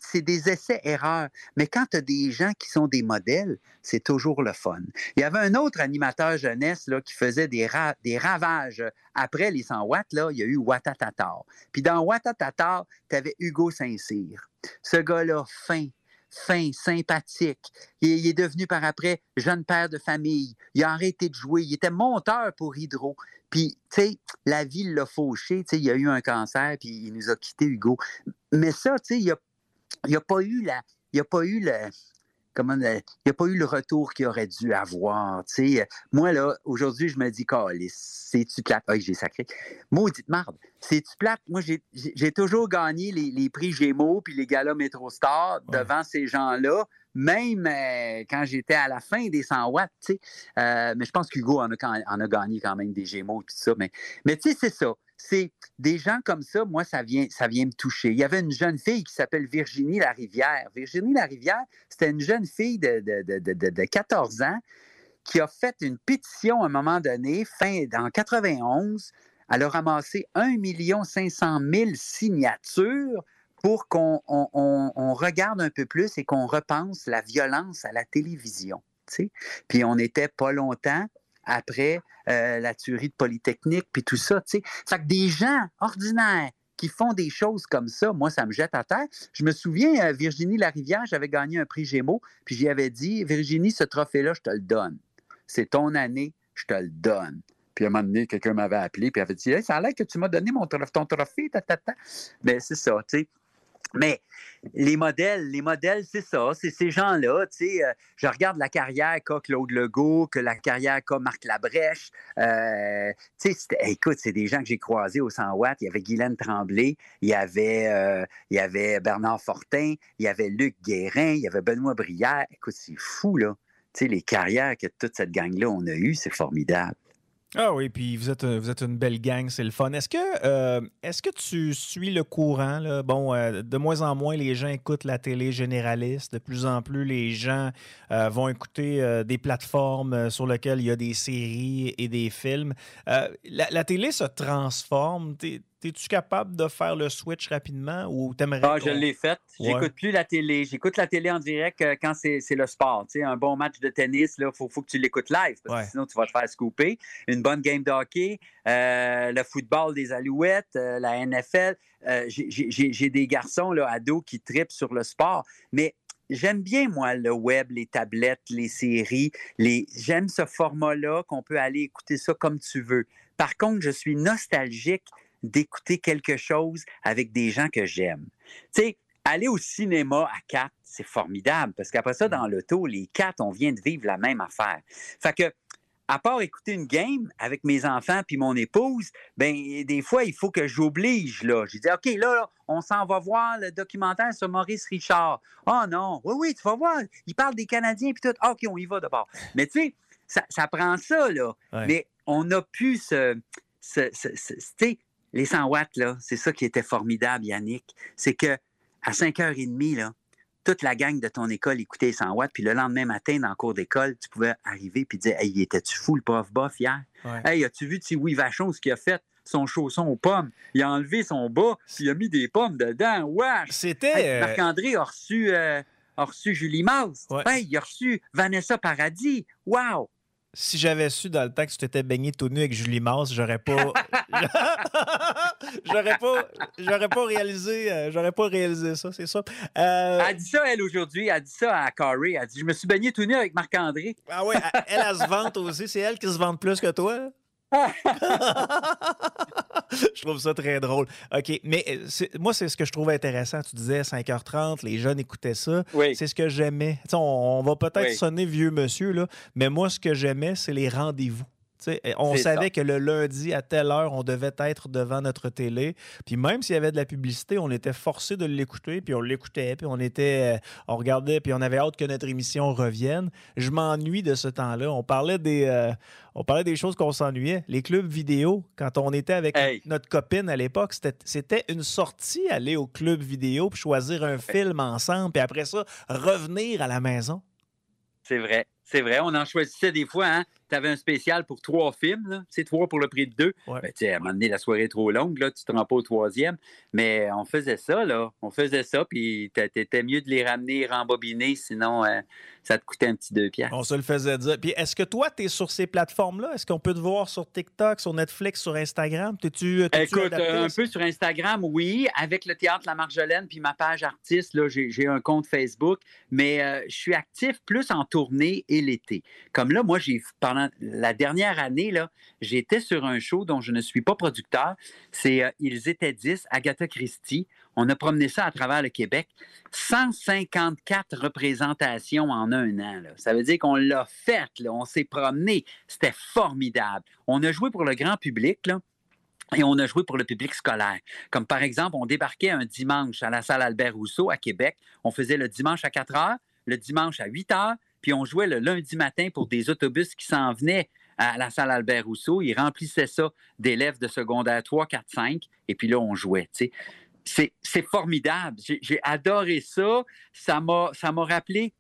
c'est des essais-erreurs. Mais quand tu as des gens qui sont des modèles, c'est toujours le fun. Il y avait un autre animateur jeunesse là, qui faisait des, ra- des ravages. Après les cent watts, là, il y a eu Ouattatatar. Puis dans Ouattatatar, tu avais Hugo Saint-Cyr. Ce gars-là, fin, fin, sympathique. Il, il est devenu par après jeune père de famille. Il a arrêté de jouer. Il était monteur pour Hydro. Puis, tu sais, la vie l'a fauché. Tu sais, il a eu un cancer, puis il nous a quitté, Hugo. Mais ça, tu sais, il n'y a, a pas eu la... Il n'y a pas eu le... Comment, il n'y a pas eu le retour qu'il aurait dû avoir. Tu sais. Moi, là, aujourd'hui, je me dis, câlisse, c'est-tu plate? Ah, j'ai sacré. Maudite marde. C'est-tu plate? Moi, j'ai, j'ai toujours gagné les, les prix Gémeaux puis les galas MétroStar ouais. devant ces gens-là, même euh, quand j'étais à la fin des cent watts. Tu sais. Euh, mais je pense qu'Hugo en a, en a gagné quand même des Gémeaux et tout ça. Mais, mais tu sais, c'est ça. C'est des gens comme ça, moi, ça vient, ça vient me toucher. Il y avait une jeune fille qui s'appelle Virginie Larivière. Virginie Larivière, c'était une jeune fille de, de, de, de, de quatorze ans qui a fait une pétition à un moment donné, fin en quatre-vingt-onze. Elle a ramassé un million cinq cent mille signatures pour qu'on on, on, on regarde un peu plus et qu'on repense la violence à la télévision. Tu sais? Puis on n'était pas longtemps après euh, la tuerie de Polytechnique, puis tout ça, tu sais. Fait que des gens ordinaires qui font des choses comme ça, moi, ça me jette à terre. Je me souviens, euh, Virginie Larivière, j'avais gagné un prix Gémeaux, puis j'y avais dit, Virginie, ce trophée-là, je te le donne. C'est ton année, je te le donne. Puis à un moment donné, quelqu'un m'avait appelé, puis avait dit, hey, ça a l'air que tu m'as donné mon trophée, ton trophée, ta, ta, ta. Ben, c'est ça, tu sais. Mais les modèles, les modèles, c'est ça, c'est ces gens-là, tu sais, euh, je regarde la carrière qu'a Claude Legault, que la carrière qu'a Marc Labrèche, euh, tu sais, écoute, c'est des gens que j'ai croisés au cent watts, il y avait Guylaine Tremblay, il y avait, euh, il y avait Bernard Fortin, il y avait Luc Guérin, il y avait Benoît Brière, écoute, c'est fou, là, tu sais, les carrières que toute cette gang-là on a eues, c'est formidable. Ah oui, puis vous êtes, vous êtes une belle gang, c'est le fun. Est-ce que, euh, est-ce que tu suis le courant? Là? Bon, euh, de moins en moins, les gens écoutent la télé généraliste. De plus en plus, les gens euh, vont écouter euh, des plateformes sur lesquelles il y a des séries et des films. Euh, la, la télé se transforme. T'es, Es-tu capable de faire le switch rapidement ou t'aimerais... Ah, je l'ai fait. J'écoute ouais. plus la télé. J'écoute la télé en direct quand c'est, c'est le sport. Tu sais, un bon match de tennis, il faut, faut que tu l'écoutes live parce ouais. que sinon tu vas te faire scooper. Une bonne game de hockey, euh, le football des Alouettes, euh, la N F L. Euh, j'ai, j'ai, j'ai des garçons là, ados qui trippent sur le sport. Mais j'aime bien, moi, le web, les tablettes, les séries. Les... J'aime ce format-là qu'on peut aller écouter ça comme tu veux. Par contre, je suis nostalgique d'écouter quelque chose avec des gens que j'aime. Tu sais, aller au cinéma à quatre, c'est formidable, parce qu'après ça, dans l'auto, les quatre, on vient de vivre la même affaire. Fait que, à part écouter une game avec mes enfants puis mon épouse, ben des fois, il faut que j'oblige, là. J'ai dit, OK, là, là, on s'en va voir le documentaire sur Maurice Richard. Oh non, oui, oui, tu vas voir, il parle des Canadiens puis tout. OK, on y va d'abord. Mais tu sais, ça, ça prend ça, là. Ouais. Mais on a pu ce... ce, ce, ce tu sais, les cent watts, là, c'est ça qui était formidable, Yannick. C'est qu'à cinq heures trente, là, toute la gang de ton école écoutait les cent watts, puis le lendemain matin, dans le cours d'école, tu pouvais arriver et dire « Hey, étais-tu fou, le prof bof, hier? Ouais. Hey, as-tu vu Tiwi Vachon, ce qu'il a fait? Son chausson aux pommes. Il a enlevé son bas, puis il a mis des pommes dedans. Wesh! C'était... Hey, Marc-André a reçu, euh, a reçu Julie Mauss. Ouais. Hey, il a reçu Vanessa Paradis. Wow! Si j'avais su dans le temps que tu t'étais baigné tout nu avec Julie Mauss, j'aurais pas... j'aurais pas... J'aurais pas réalisé... Euh, j'aurais pas réalisé ça, c'est ça. Euh... Elle a dit ça, elle, aujourd'hui. Elle a dit ça à Carré. Elle a dit, je me suis baigné tout nu avec Marc-André. Ah ouais, elle, elle, elle se vante aussi. C'est elle qui se vante plus que toi. Je trouve ça très drôle. OK, mais c'est, moi, c'est ce que je trouve intéressant. Tu disais cinq heures trente, les jeunes écoutaient ça. Oui. C'est ce que j'aimais. On, on va peut-être oui. sonner vieux monsieur, là, mais moi, ce que j'aimais, c'est les rendez-vous. T'sais, on c'est savait ça. Que le lundi, à telle heure, on devait être devant notre télé. Puis même s'il y avait de la publicité, on était forcé de l'écouter, puis on l'écoutait, puis on était, on regardait, puis on avait hâte que notre émission revienne. Je m'ennuie de ce temps-là. On parlait des, euh, on parlait des choses qu'on s'ennuyait. Les clubs vidéo, quand on était avec hey. notre copine à l'époque, c'était, c'était une sortie, aller au club vidéo, puis choisir un film ensemble, puis après ça, revenir à la maison. C'est vrai. C'est vrai, on en choisissait des fois, hein. Tu avais un spécial pour trois films, là. C'est trois pour le prix de deux. Ouais. Ben, tu sais, à un moment donné, la soirée est trop longue, là, tu te rends pas au troisième. Mais on faisait ça, là. On faisait ça, puis t'étais mieux de les ramener rembobiner, sinon euh, ça te coûtait un petit deux piastres. On se le faisait dire. Puis est-ce que toi, tu es sur ces plateformes-là? Est-ce qu'on peut te voir sur TikTok, sur Netflix, sur Instagram? T'es-tu, t'es-tu Écoute, adapté euh, à un ça? peu sur Instagram, oui. Avec le Théâtre La Marjolaine puis ma page artiste, là, j'ai, j'ai un compte Facebook. Mais euh, je suis actif plus en tournée et l'été. Comme là, moi, j'ai pendant la dernière année, là, j'étais sur un show dont je ne suis pas producteur. C'est euh, Ils étaient dix, Agatha Christie. On a promené ça à travers le Québec. cent cinquante-quatre représentations en un an. Là. Ça veut dire qu'on l'a fait, là. On s'est promené. C'était formidable. On a joué pour le grand public, là. Et on a joué pour le public scolaire. Comme par exemple, on débarquait un dimanche à la salle Albert-Rousseau à Québec. On faisait le dimanche à quatre heures, le dimanche à huit heures, puis on jouait le lundi matin pour des autobus qui s'en venaient à la salle Albert-Rousseau. Ils remplissaient ça d'élèves de secondaire trois, quatre, cinq, et puis là, on jouait, tu sais. C'est, c'est formidable. J'ai, j'ai adoré ça. Ça m'a, ça m'a rappelé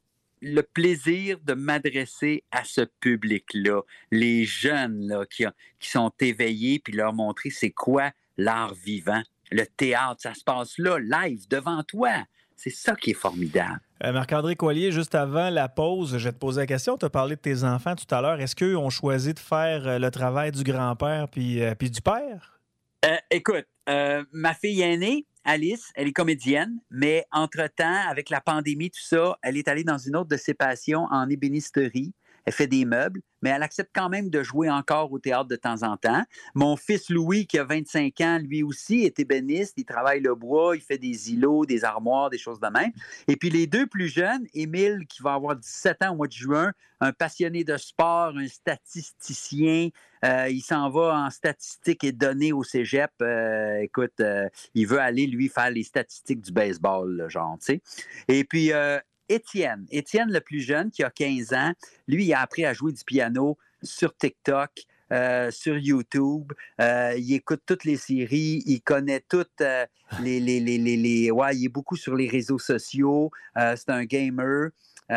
le plaisir de m'adresser à ce public-là, les jeunes là, qui, qui sont éveillés, puis leur montrer c'est quoi l'art vivant. Le théâtre, ça se passe là, live, devant toi. C'est ça qui est formidable. Euh, Marc-André Coallier, juste avant la pause, je vais te poser la question. Tu as parlé de tes enfants tout à l'heure. Est-ce qu'eux ont choisi de faire euh, le travail du grand-père puis, euh, puis du père? Euh, écoute, euh, ma fille aînée, Alice, elle est comédienne, mais entre-temps, avec la pandémie, tout ça, elle est allée dans une autre de ses passions en ébénisterie. Elle fait des meubles, mais elle accepte quand même de jouer encore au théâtre de temps en temps. Mon fils Louis, qui a vingt-cinq ans, lui aussi est ébéniste. Il travaille le bois, il fait des îlots, des armoires, des choses de même. Et puis les deux plus jeunes, Émile, qui va avoir dix-sept ans au mois de juin, un passionné de sport, un statisticien. Euh, il s'en va en statistiques et données au cégep. Euh, écoute, euh, il veut aller, lui, faire les statistiques du baseball, là, genre, tu sais. Et puis... Euh, Étienne, Étienne le plus jeune, qui a quinze ans, lui, il a appris à jouer du piano sur TikTok, euh, sur YouTube. Euh, il écoute toutes les séries, il connaît toutes euh, les, les, les, les, les... Ouais, il est beaucoup sur les réseaux sociaux. Euh, c'est un gamer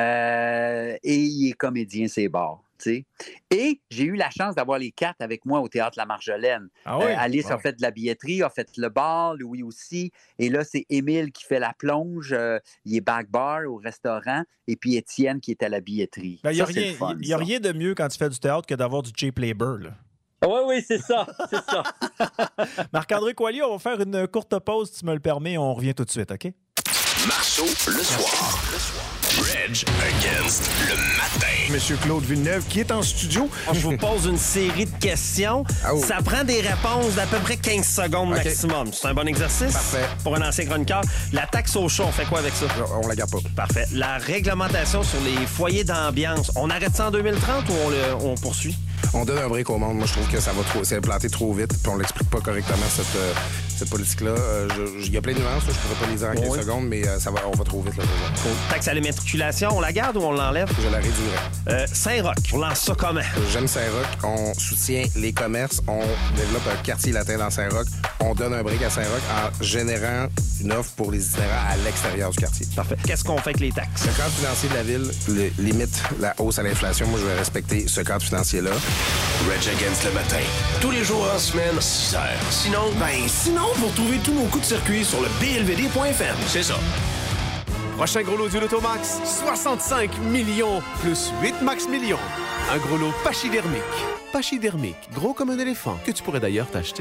euh, et il est comédien, c'est bars. T'sais. Et j'ai eu la chance d'avoir les quatre avec moi au Théâtre La Marjolaine. Ah oui? Euh, Alice wow. a fait de la billetterie, a fait le bar, Louis aussi. Et là, c'est Émile qui fait la plonge. Euh, il est back bar au restaurant. Et puis Étienne qui est à la billetterie. Il n'y a, Ça, c'est rien, le fun, y a ça. rien de mieux quand tu fais du théâtre que d'avoir du cheap labor. Là. Oui, oui, c'est ça. C'est ça. Marc-André Coallier, on va faire une courte pause, si tu me le permets. On revient tout de suite, OK? Marceau, le soir. Reg against le matin. Monsieur Claude Villeneuve, qui est en studio. Je vous pose une série de questions. Oh. Ça prend des réponses d'à peu près quinze secondes OK. maximum. C'est un bon exercice? Parfait. Pour un ancien chroniqueur. La taxe au chat, on fait quoi avec ça? On la garde pas. Parfait. La réglementation sur les foyers d'ambiance, on arrête ça en deux mille trente ou on, le, on poursuit? On donne un break au monde. Moi, je trouve que ça va trop, c'est planté trop vite, puis on l'explique pas correctement, cette, euh, cette politique-là. Euh, je- Il y a plein de nuances, là, je pourrais pas les dire en quinze Oui. secondes, mais euh, ça va, on va trop vite. Là, Cool. Taxe à l'immatriculation, on la garde ou on l'enlève? je la réduirais. Euh, Saint-Roch, on lance ça comment? J'aime Saint-Roch. On soutient les commerces. On développe un quartier latin dans Saint-Roch. On donne un break à Saint-Roch en générant une offre pour les itinérants à l'extérieur du quartier. Parfait. Qu'est-ce qu'on fait avec les taxes? Le cadre financier de la ville le- limite la hausse à l'inflation. Moi, je vais respecter ce cadre financier-là. Reg against le matin. Tous les jours en semaine, six heures. Sinon, Ben, sinon, vous retrouvez tous nos coups de circuit sur le b l v d point f m. c'est ça. Prochain gros lot du Lotomax, soixante-cinq millions plus huit max millions. Un gros lot pachydermique. Pachydermique, gros comme un éléphant, que tu pourrais d'ailleurs t'acheter.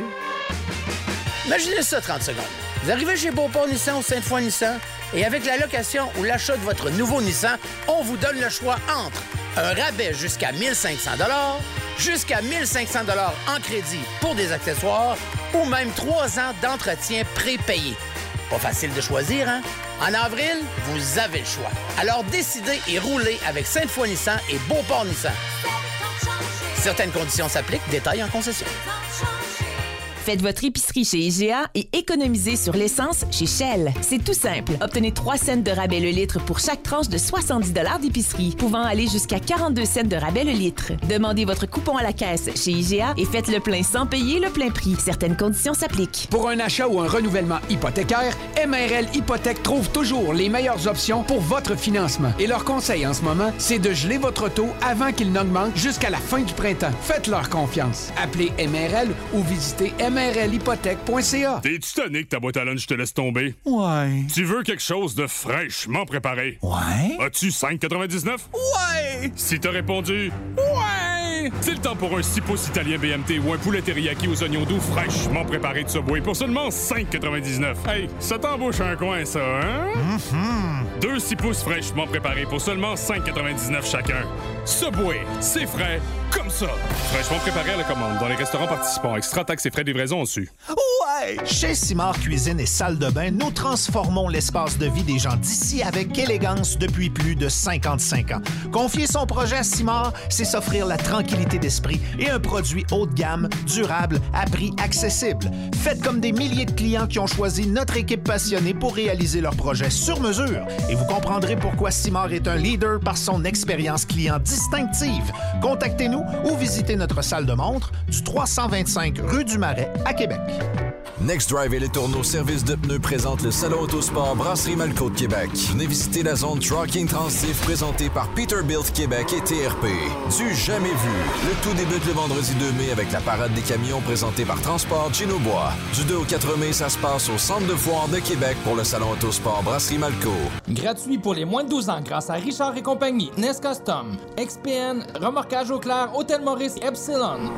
Imaginez ça trente secondes. Vous arrivez chez Beauport Nissan ou Sainte-Foy Nissan et avec la location ou l'achat de votre nouveau Nissan, on vous donne le choix entre un rabais jusqu'à mille cinq cents dollars, jusqu'à mille cinq cents dollars en crédit pour des accessoires ou même trois ans d'entretien prépayé. Pas facile de choisir, hein? En avril, vous avez le choix. Alors décidez et roulez avec Sainte-Foy Nissan et Beauport Nissan. Certaines conditions s'appliquent, détails en concession. Faites votre épicerie chez I G A et économisez sur l'essence chez Shell. C'est tout simple. Obtenez trois cents de rabais le litre pour chaque tranche de soixante-dix dollars d'épicerie, pouvant aller jusqu'à quarante-deux cents de rabais le litre. Demandez votre coupon à la caisse chez I G A et faites le plein sans payer le plein prix. Certaines conditions s'appliquent. Pour un achat ou un renouvellement hypothécaire, M R L Hypothèque trouve toujours les meilleures options pour votre financement. Et leur conseil en ce moment, c'est de geler votre taux avant qu'il n'augmente jusqu'à la fin du printemps. Faites-leur confiance. Appelez M R L ou visitez m r l hypothèque point c a. T'es-tu tanné que ta boîte à lunch te laisse tomber? Ouais. Tu veux quelque chose de fraîchement préparé? Ouais. As-tu cinq quatre-vingt-dix-neuf? Ouais. Si t'as répondu ouais, c'est le temps pour un six pouces italien B M T ou un poulet teriyaki aux oignons doux fraîchement préparé de Subway pour seulement cinq quatre-vingt-dix-neuf. Hey, ça t'embauche un coin, ça, hein? Mm-hmm. Deux six pouces fraîchement préparés pour seulement cinq quatre-vingt-dix-neuf chacun. Subway, c'est frais comme ça. Fraîchement préparé à la commande dans les restaurants participants. Extra taxes et frais de livraison dessus. Ouais! Chez Simard Cuisine et Salle de bain, nous transformons l'espace de vie des gens d'ici avec élégance depuis plus de cinquante-cinq ans. Confier son projet à Simard, c'est s'offrir la tranquillité d'esprit et un produit haut de gamme, durable, à prix accessible. Faites comme des milliers de clients qui ont choisi notre équipe passionnée pour réaliser leur projet sur mesure. Et vous comprendrez pourquoi Simard est un leader par son expérience client distinctive. Contactez-nous ou visitez notre salle de montre du trois cent vingt-cinq rue du Marais à Québec. Next Drive et les tourneaux service de pneus présentent le Salon Autosport Brasserie Malco de Québec. Venez visiter la zone Trucking Transif présentée par Peterbilt Québec et T R P. Du jamais vu. Le tout débute le vendredi deux mai avec la parade des camions présentée par Transport Chinobois. Du deux au quatre mai, ça se passe au Centre de foire de Québec pour le Salon Autosport Brasserie Malco. Gratuit pour les moins de douze ans grâce à Richard et compagnie, N E S Custom, X P N, Remorquage au clair, Hôtel Maurice, Epsilon.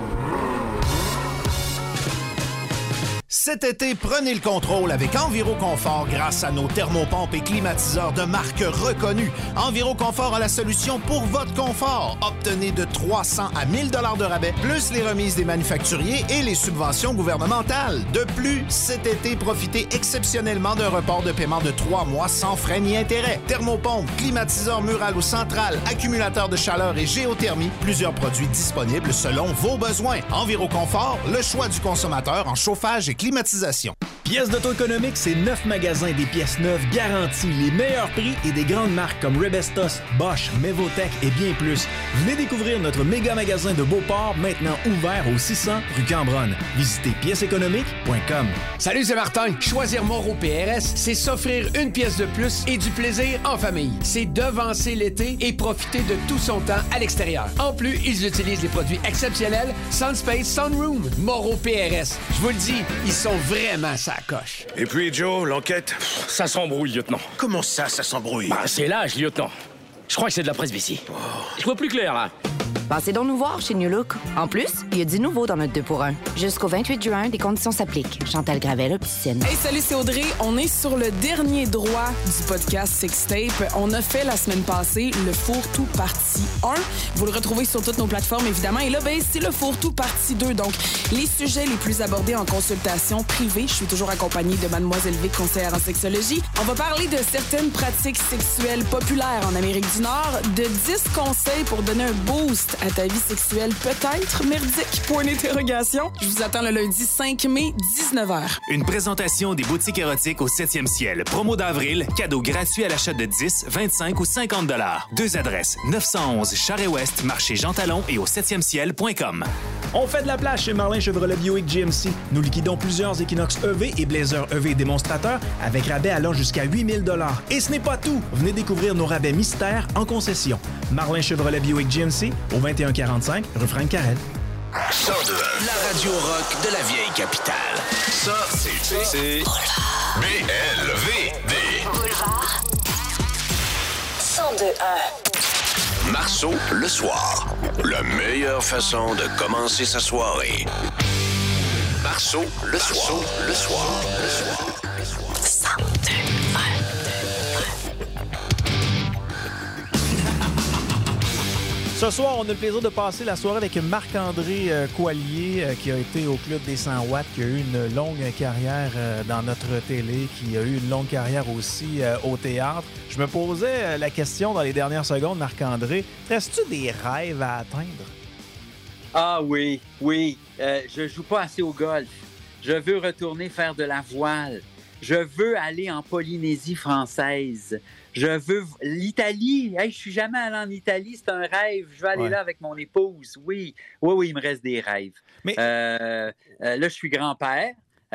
Cet été, prenez le contrôle avec Enviroconfort grâce à nos thermopompes et climatiseurs de marque reconnue. Enviroconfort a la solution pour votre confort. Obtenez de trois cents à mille dollars de rabais, plus les remises des manufacturiers et les subventions gouvernementales. De plus, cet été, profitez exceptionnellement d'un report de paiement de trois mois sans frais ni intérêts. Thermopompe, climatiseur mural ou central, accumulateur de chaleur et géothermie, plusieurs produits disponibles selon vos besoins. Enviroconfort, le choix du consommateur en chauffage et climatisation. Pièces d'auto économique, c'est neuf magasins des pièces neuves garanties, les meilleurs prix et des grandes marques comme Rebestos, Bosch, Mevotech et bien plus. Venez découvrir notre méga magasin de Beauport, maintenant ouvert au six cents rue Cambronne. Visitez pièces économiques point com. Salut, c'est Martin. Choisir Moro P R S, c'est s'offrir une pièce de plus et du plaisir en famille. C'est devancer l'été et profiter de tout son temps à l'extérieur. En plus, ils utilisent des produits exceptionnels Sunspace Sunroom. Moro P R S. Je vous le dis, ils sont vraiment sa coche. Et puis, Joe, l'enquête, ça s'embrouille, lieutenant. Comment ça, ça s'embrouille? Bah, c'est l'âge, lieutenant. Je crois que c'est de la presbytie. Oh. Je vois plus clair, là. Passez donc nous voir chez New Look. En plus, il y a du nouveau dans notre deux pour un. Jusqu'au vingt-huit juin, des conditions s'appliquent. Chantal Gravel, Opticine. Hey, salut, c'est Audrey. On est sur le dernier droit du podcast Sextape. On a fait la semaine passée le fourre-tout partie un. Vous le retrouvez sur toutes nos plateformes, évidemment. Et là, ben, c'est le fourre-tout partie deux. Donc, les sujets les plus abordés en consultation privée. Je suis toujours accompagnée de Mademoiselle Vic, conseillère en sexologie. On va parler de certaines pratiques sexuelles populaires en Amérique du Nord, de dix conseils pour donner un boost à ta vie sexuelle peut-être merdique, point d'interrogation. Je vous attends le lundi cinq mai, dix-neuf heures. Une présentation des boutiques érotiques au septième ciel. Promo d'avril, cadeau gratuit à l'achat de dix, vingt-cinq ou cinquante dollars. Deux adresses, neuf cent onze Charest-Ouest, marché Jean Talon et au septième ciel point com. On fait de la place chez Marlin Chevrolet Buick G M C. Nous liquidons plusieurs Equinox E V et Blazer E V démonstrateurs avec rabais allant jusqu'à huit mille dollars. Et ce n'est pas tout. Venez découvrir nos rabais mystères en concession. Marlin Chevrolet Buick G M C au vingt et un quarante-cinq rue Frank Carrel. cent deux, la radio rock de la vieille capitale. Ça, c'est... C'est... B L V D. Boulevard. cent deux un. Marceau, le soir. La meilleure façon de commencer sa soirée. Marceau, le soir. Le soir. Le soir. Le soir. cent deux un. Ce soir, on a le plaisir de passer la soirée avec Marc-André euh, Coallier, euh, qui a été au Club des cent watts, qui a eu une longue carrière euh, dans notre télé, qui a eu une longue carrière aussi euh, au théâtre. Je me posais euh, la question dans les dernières secondes, Marc-André, restes-tu des rêves à atteindre? Ah oui, oui. Euh, je joue pas assez au golf. Je veux retourner faire de la voile. Je veux aller en Polynésie française. Je veux... L'Italie, hey, je suis jamais allé en Italie, c'est un rêve. Je vais aller Ouais. là avec mon épouse. Oui, oui, oui, il me reste des rêves. Mais... Euh, euh, là, je suis grand-père.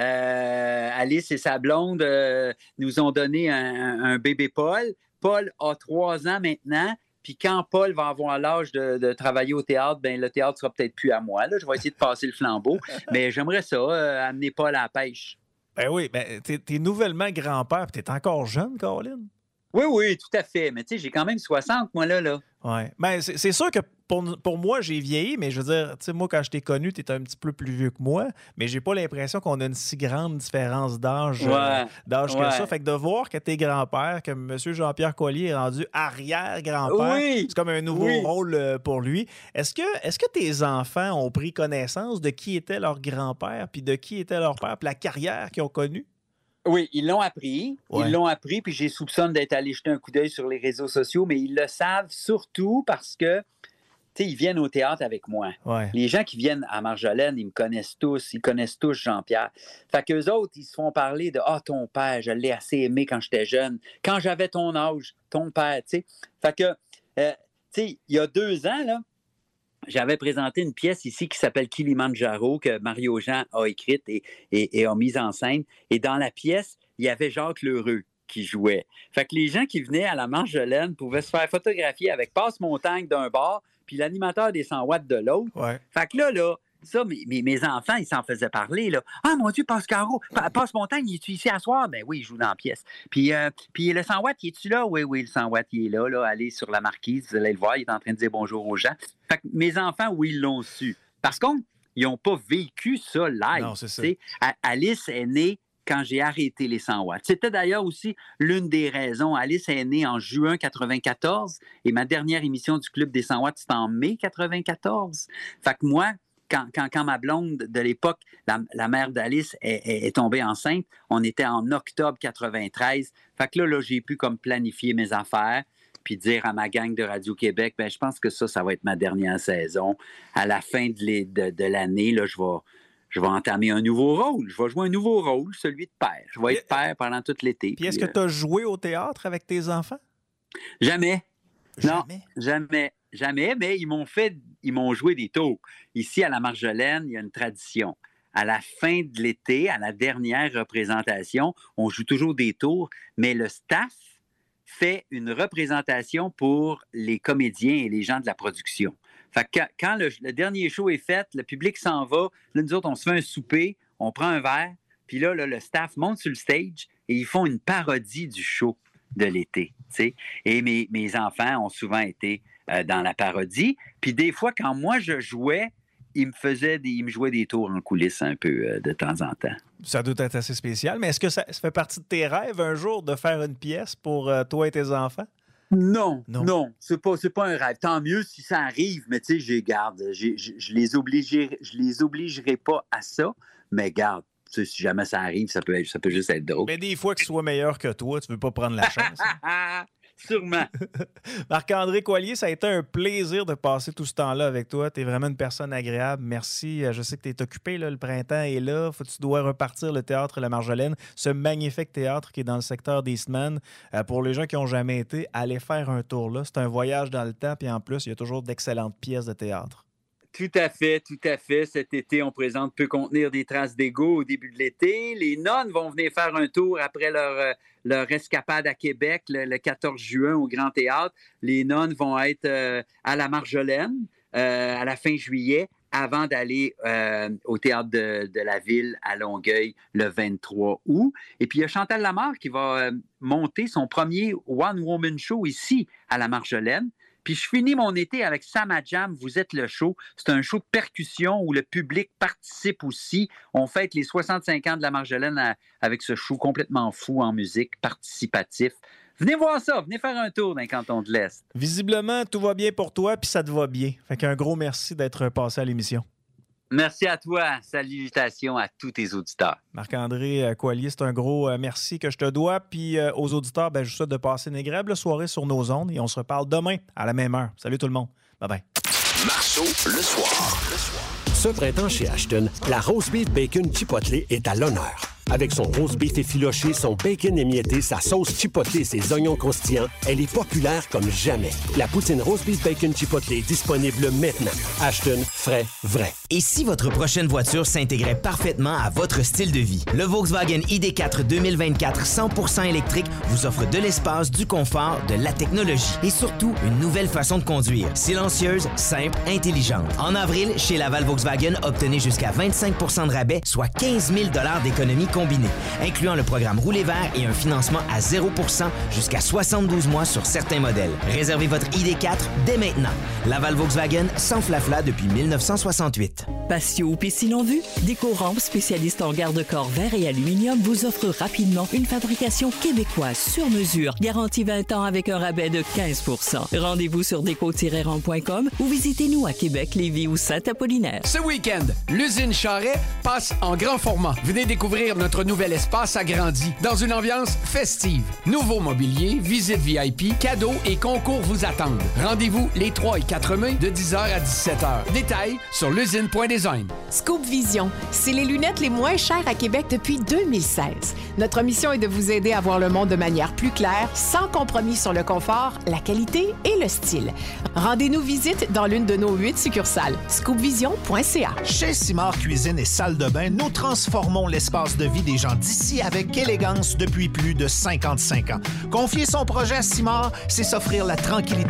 Euh, Alice et sa blonde euh, nous ont donné un, un bébé Paul. Paul a trois ans maintenant. Puis quand Paul va avoir l'âge de, de travailler au théâtre, ben le théâtre sera peut-être plus à moi. Là. Je vais essayer de passer le flambeau. Mais j'aimerais ça, euh, amener Paul à la pêche. Ben oui, ben, t'es, t'es nouvellement grand-père, puis t'es encore jeune, Colin. Oui, oui, tout à fait. Mais tu sais, j'ai quand même soixante, moi, là. là. Oui. Ben, c'est, c'est sûr que pour, pour moi, j'ai vieilli, mais je veux dire, tu sais, moi, quand je t'ai connu, tu étais un petit peu plus vieux que moi, mais j'ai pas l'impression qu'on a une si grande différence d'âge, Ouais. euh, d'âge Ouais. que ça. Fait que de voir que t'es grand-père, que M. Jean-Pierre Collier est rendu arrière-grand-père, Oui. c'est comme un nouveau Oui. rôle euh, pour lui. Est-ce que, est-ce que tes enfants ont pris connaissance de qui était leur grand-père, puis de qui était leur père, puis la carrière qu'ils ont connue? Oui, ils l'ont appris. Ouais. Ils l'ont appris, puis j'ai soupçonne d'être allé jeter un coup d'œil sur les réseaux sociaux, mais ils le savent surtout parce que, tu sais, ils viennent au théâtre avec moi. Ouais. Les gens qui viennent à Marjolaine, ils me connaissent tous, ils connaissent tous Jean-Pierre. Fait qu'eux autres, ils se font parler de « Ah, ton père, je l'ai assez aimé quand j'étais jeune. Quand j'avais ton âge, ton père, tu sais. » Fait que, euh, tu sais, il y a deux ans, là, j'avais présenté une pièce ici qui s'appelle Kilimanjaro, que Mario Jean a écrite et, et, et a mise en scène. Et dans la pièce, il y avait Jacques Lheureux qui jouait. Fait que les gens qui venaient à la Marjolaine pouvaient se faire photographier avec Passe-Montagne d'un bord puis l'animateur des cent watts de l'autre. Ouais. Fait que là, là, ça, mes, mes, mes enfants, ils s'en faisaient parler, là. « Ah, mon Dieu, Passe-Caro, Pa- Passe-Montagne, il est-tu ici à soir? » Ben oui, il joue dans la pièce. Puis, euh, puis le cent watts, il est-tu là? Oui, oui, le cent watts, il est là, là. Allez sur la marquise, vous allez le voir, il est en train de dire bonjour aux gens. Fait que mes enfants, oui, ils l'ont su. Par contre, ils n'ont pas vécu ça live. Non, c'est ça. Tu sais, A- Alice est née quand j'ai arrêté les cent watts. C'était d'ailleurs aussi l'une des raisons. Alice est née en juin quatre-vingt-quatorze et ma dernière émission du Club des cent watts, c'était en mai quatre-vingt-quatorze. Fait que moi, quand, quand, quand ma blonde de l'époque, la, la mère d'Alice, est, est, est tombée enceinte, on était en octobre quatre-vingt-treize. Fait que là, là j'ai pu comme planifier mes affaires puis dire à ma gang de Radio-Québec, ben je pense que ça, ça va être ma dernière saison. À la fin de, les, de, de l'année, là, je vais... Je vais entamer un nouveau rôle. Je vais jouer un nouveau rôle, celui de père. Je vais être père pendant tout l'été. Puis est-ce que tu as joué au théâtre avec tes enfants? Jamais. Jamais? Non, jamais. Jamais, mais ils m'ont fait, ils m'ont joué des tours. Ici, à la Marjolaine, il y a une tradition. À la fin de l'été, à la dernière représentation, on joue toujours des tours, mais le staff fait une représentation pour les comédiens et les gens de la production. Fait que quand, quand le, le dernier show est fait, le public s'en va, là, nous autres, on se fait un souper, on prend un verre, puis là, là, le staff monte sur le stage et ils font une parodie du show de l'été, tu sais. Et mes, mes enfants ont souvent été euh, dans la parodie. Puis des fois, quand moi, je jouais, ils me faisaient des, ils me jouaient des tours en coulisses un peu euh, de temps en temps. Ça doit être assez spécial, mais est-ce que ça, ça fait partie de tes rêves un jour de faire une pièce pour euh, toi et tes enfants? Non, non, non, c'est pas, c'est pas un rêve. Tant mieux si ça arrive, mais tu sais, je garde, je, je, je les obligerai, je les obligerai pas à ça, mais garde, tu sais, si jamais ça arrive, ça peut, ça peut juste être drôle. Mais des fois qu'ils soient meilleurs que toi, tu veux pas prendre la chance. Sûrement. Marc-André Coallier, ça a été un plaisir de passer tout ce temps-là avec toi. Tu es vraiment une personne agréable. Merci. Je sais que tu es occupé, là, le printemps est là. Faut, tu dois repartir le théâtre La Marjolaine, ce magnifique théâtre qui est dans le secteur des Semaines. Euh, pour les gens qui n'ont jamais été, allez faire un tour là. C'est un voyage dans le temps, puis en plus, il y a toujours d'excellentes pièces de théâtre. Tout à fait, tout à fait. Cet été, on présente Peut contenir des traces d'égo au début de l'été. Les nonnes vont venir faire un tour après leur, euh, leur escapade à Québec le, le quatorze juin au Grand Théâtre. Les nonnes vont être euh, à la Marjolaine euh, à la fin juillet avant d'aller euh, au Théâtre de, de la Ville à Longueuil le vingt-trois août. Et puis, il y a Chantal Lamarre qui va euh, monter son premier One Woman Show ici à la Marjolaine. Puis je finis mon été avec Sama Jam, Vous êtes le show. C'est un show de percussion où le public participe aussi. On fête les soixante-cinq ans de la Marjolaine à, avec ce show complètement fou en musique, participatif. Venez voir ça, venez faire un tour dans le canton de l'Est. Visiblement, tout va bien pour toi, puis ça te va bien. Fait qu'un gros merci d'être passé à l'émission. Merci à toi. Salutations à tous tes auditeurs. Marc-André Coallier, c'est un gros euh, merci que je te dois. Puis euh, aux auditeurs, ben, je vous souhaite de passer une agréable soirée sur nos ondes et on se reparle demain à la même heure. Salut tout le monde. Bye bye. Marceau, le soir. Ce printemps chez Ashton, la roast beef bacon chipotlé est à l'honneur. Avec son roast beef effiloché, son bacon émietté, sa sauce chipotlée et ses oignons croustillants, elle est populaire comme jamais. La poutine roast beef bacon chipotlé est disponible maintenant. Ashton, frais, vrai. Et si votre prochaine voiture s'intégrait parfaitement à votre style de vie? Le Volkswagen I D quatre deux mille vingt-quatre cent pour cent électrique vous offre de l'espace, du confort, de la technologie et surtout une nouvelle façon de conduire. Silencieuse, simple, intelligente. En avril, chez Laval Volkswagen, obtenez jusqu'à vingt-cinq pour cent de rabais, soit quinze mille dollars d'économie combinée, incluant le programme Rouler vert et un financement à zéro pour cent jusqu'à soixante-douze mois sur certains modèles. Réservez votre I D quatre dès maintenant. Laval Volkswagen, sans flafla depuis mille neuf cent soixante-huit. Patio ou piscine en vue, Décorampe, spécialiste en garde-corps verre et aluminium, vous offre rapidement une fabrication québécoise sur mesure, garantie vingt ans avec un rabais de quinze pour cent. Rendez-vous sur déco tiret rampe point com ou visitez-nous à Québec, Lévis ou Saint-Apollinaire. Ce week-end, l'usine Charret passe en grand format. Venez découvrir notre nouvel espace agrandi dans une ambiance festive. Nouveau mobilier, visite V I P, cadeaux et concours vous attendent. Rendez-vous les trois et quatre mai de dix heures à dix-sept heures. Détails sur l'usine point design. Scoop Vision, c'est les lunettes les moins chères à Québec depuis deux mille seize. Notre mission est de vous aider à voir le monde de manière plus claire, sans compromis sur le confort, la qualité et le style. Rendez-nous visite dans l'une de nos huit succursales. scoop vision point c a. Chez Simard Cuisine et Salle de bain, nous transformons l'espace de vie des gens d'ici avec élégance depuis plus de cinquante-cinq ans. Confier son projet à Simard, c'est s'offrir la tranquillité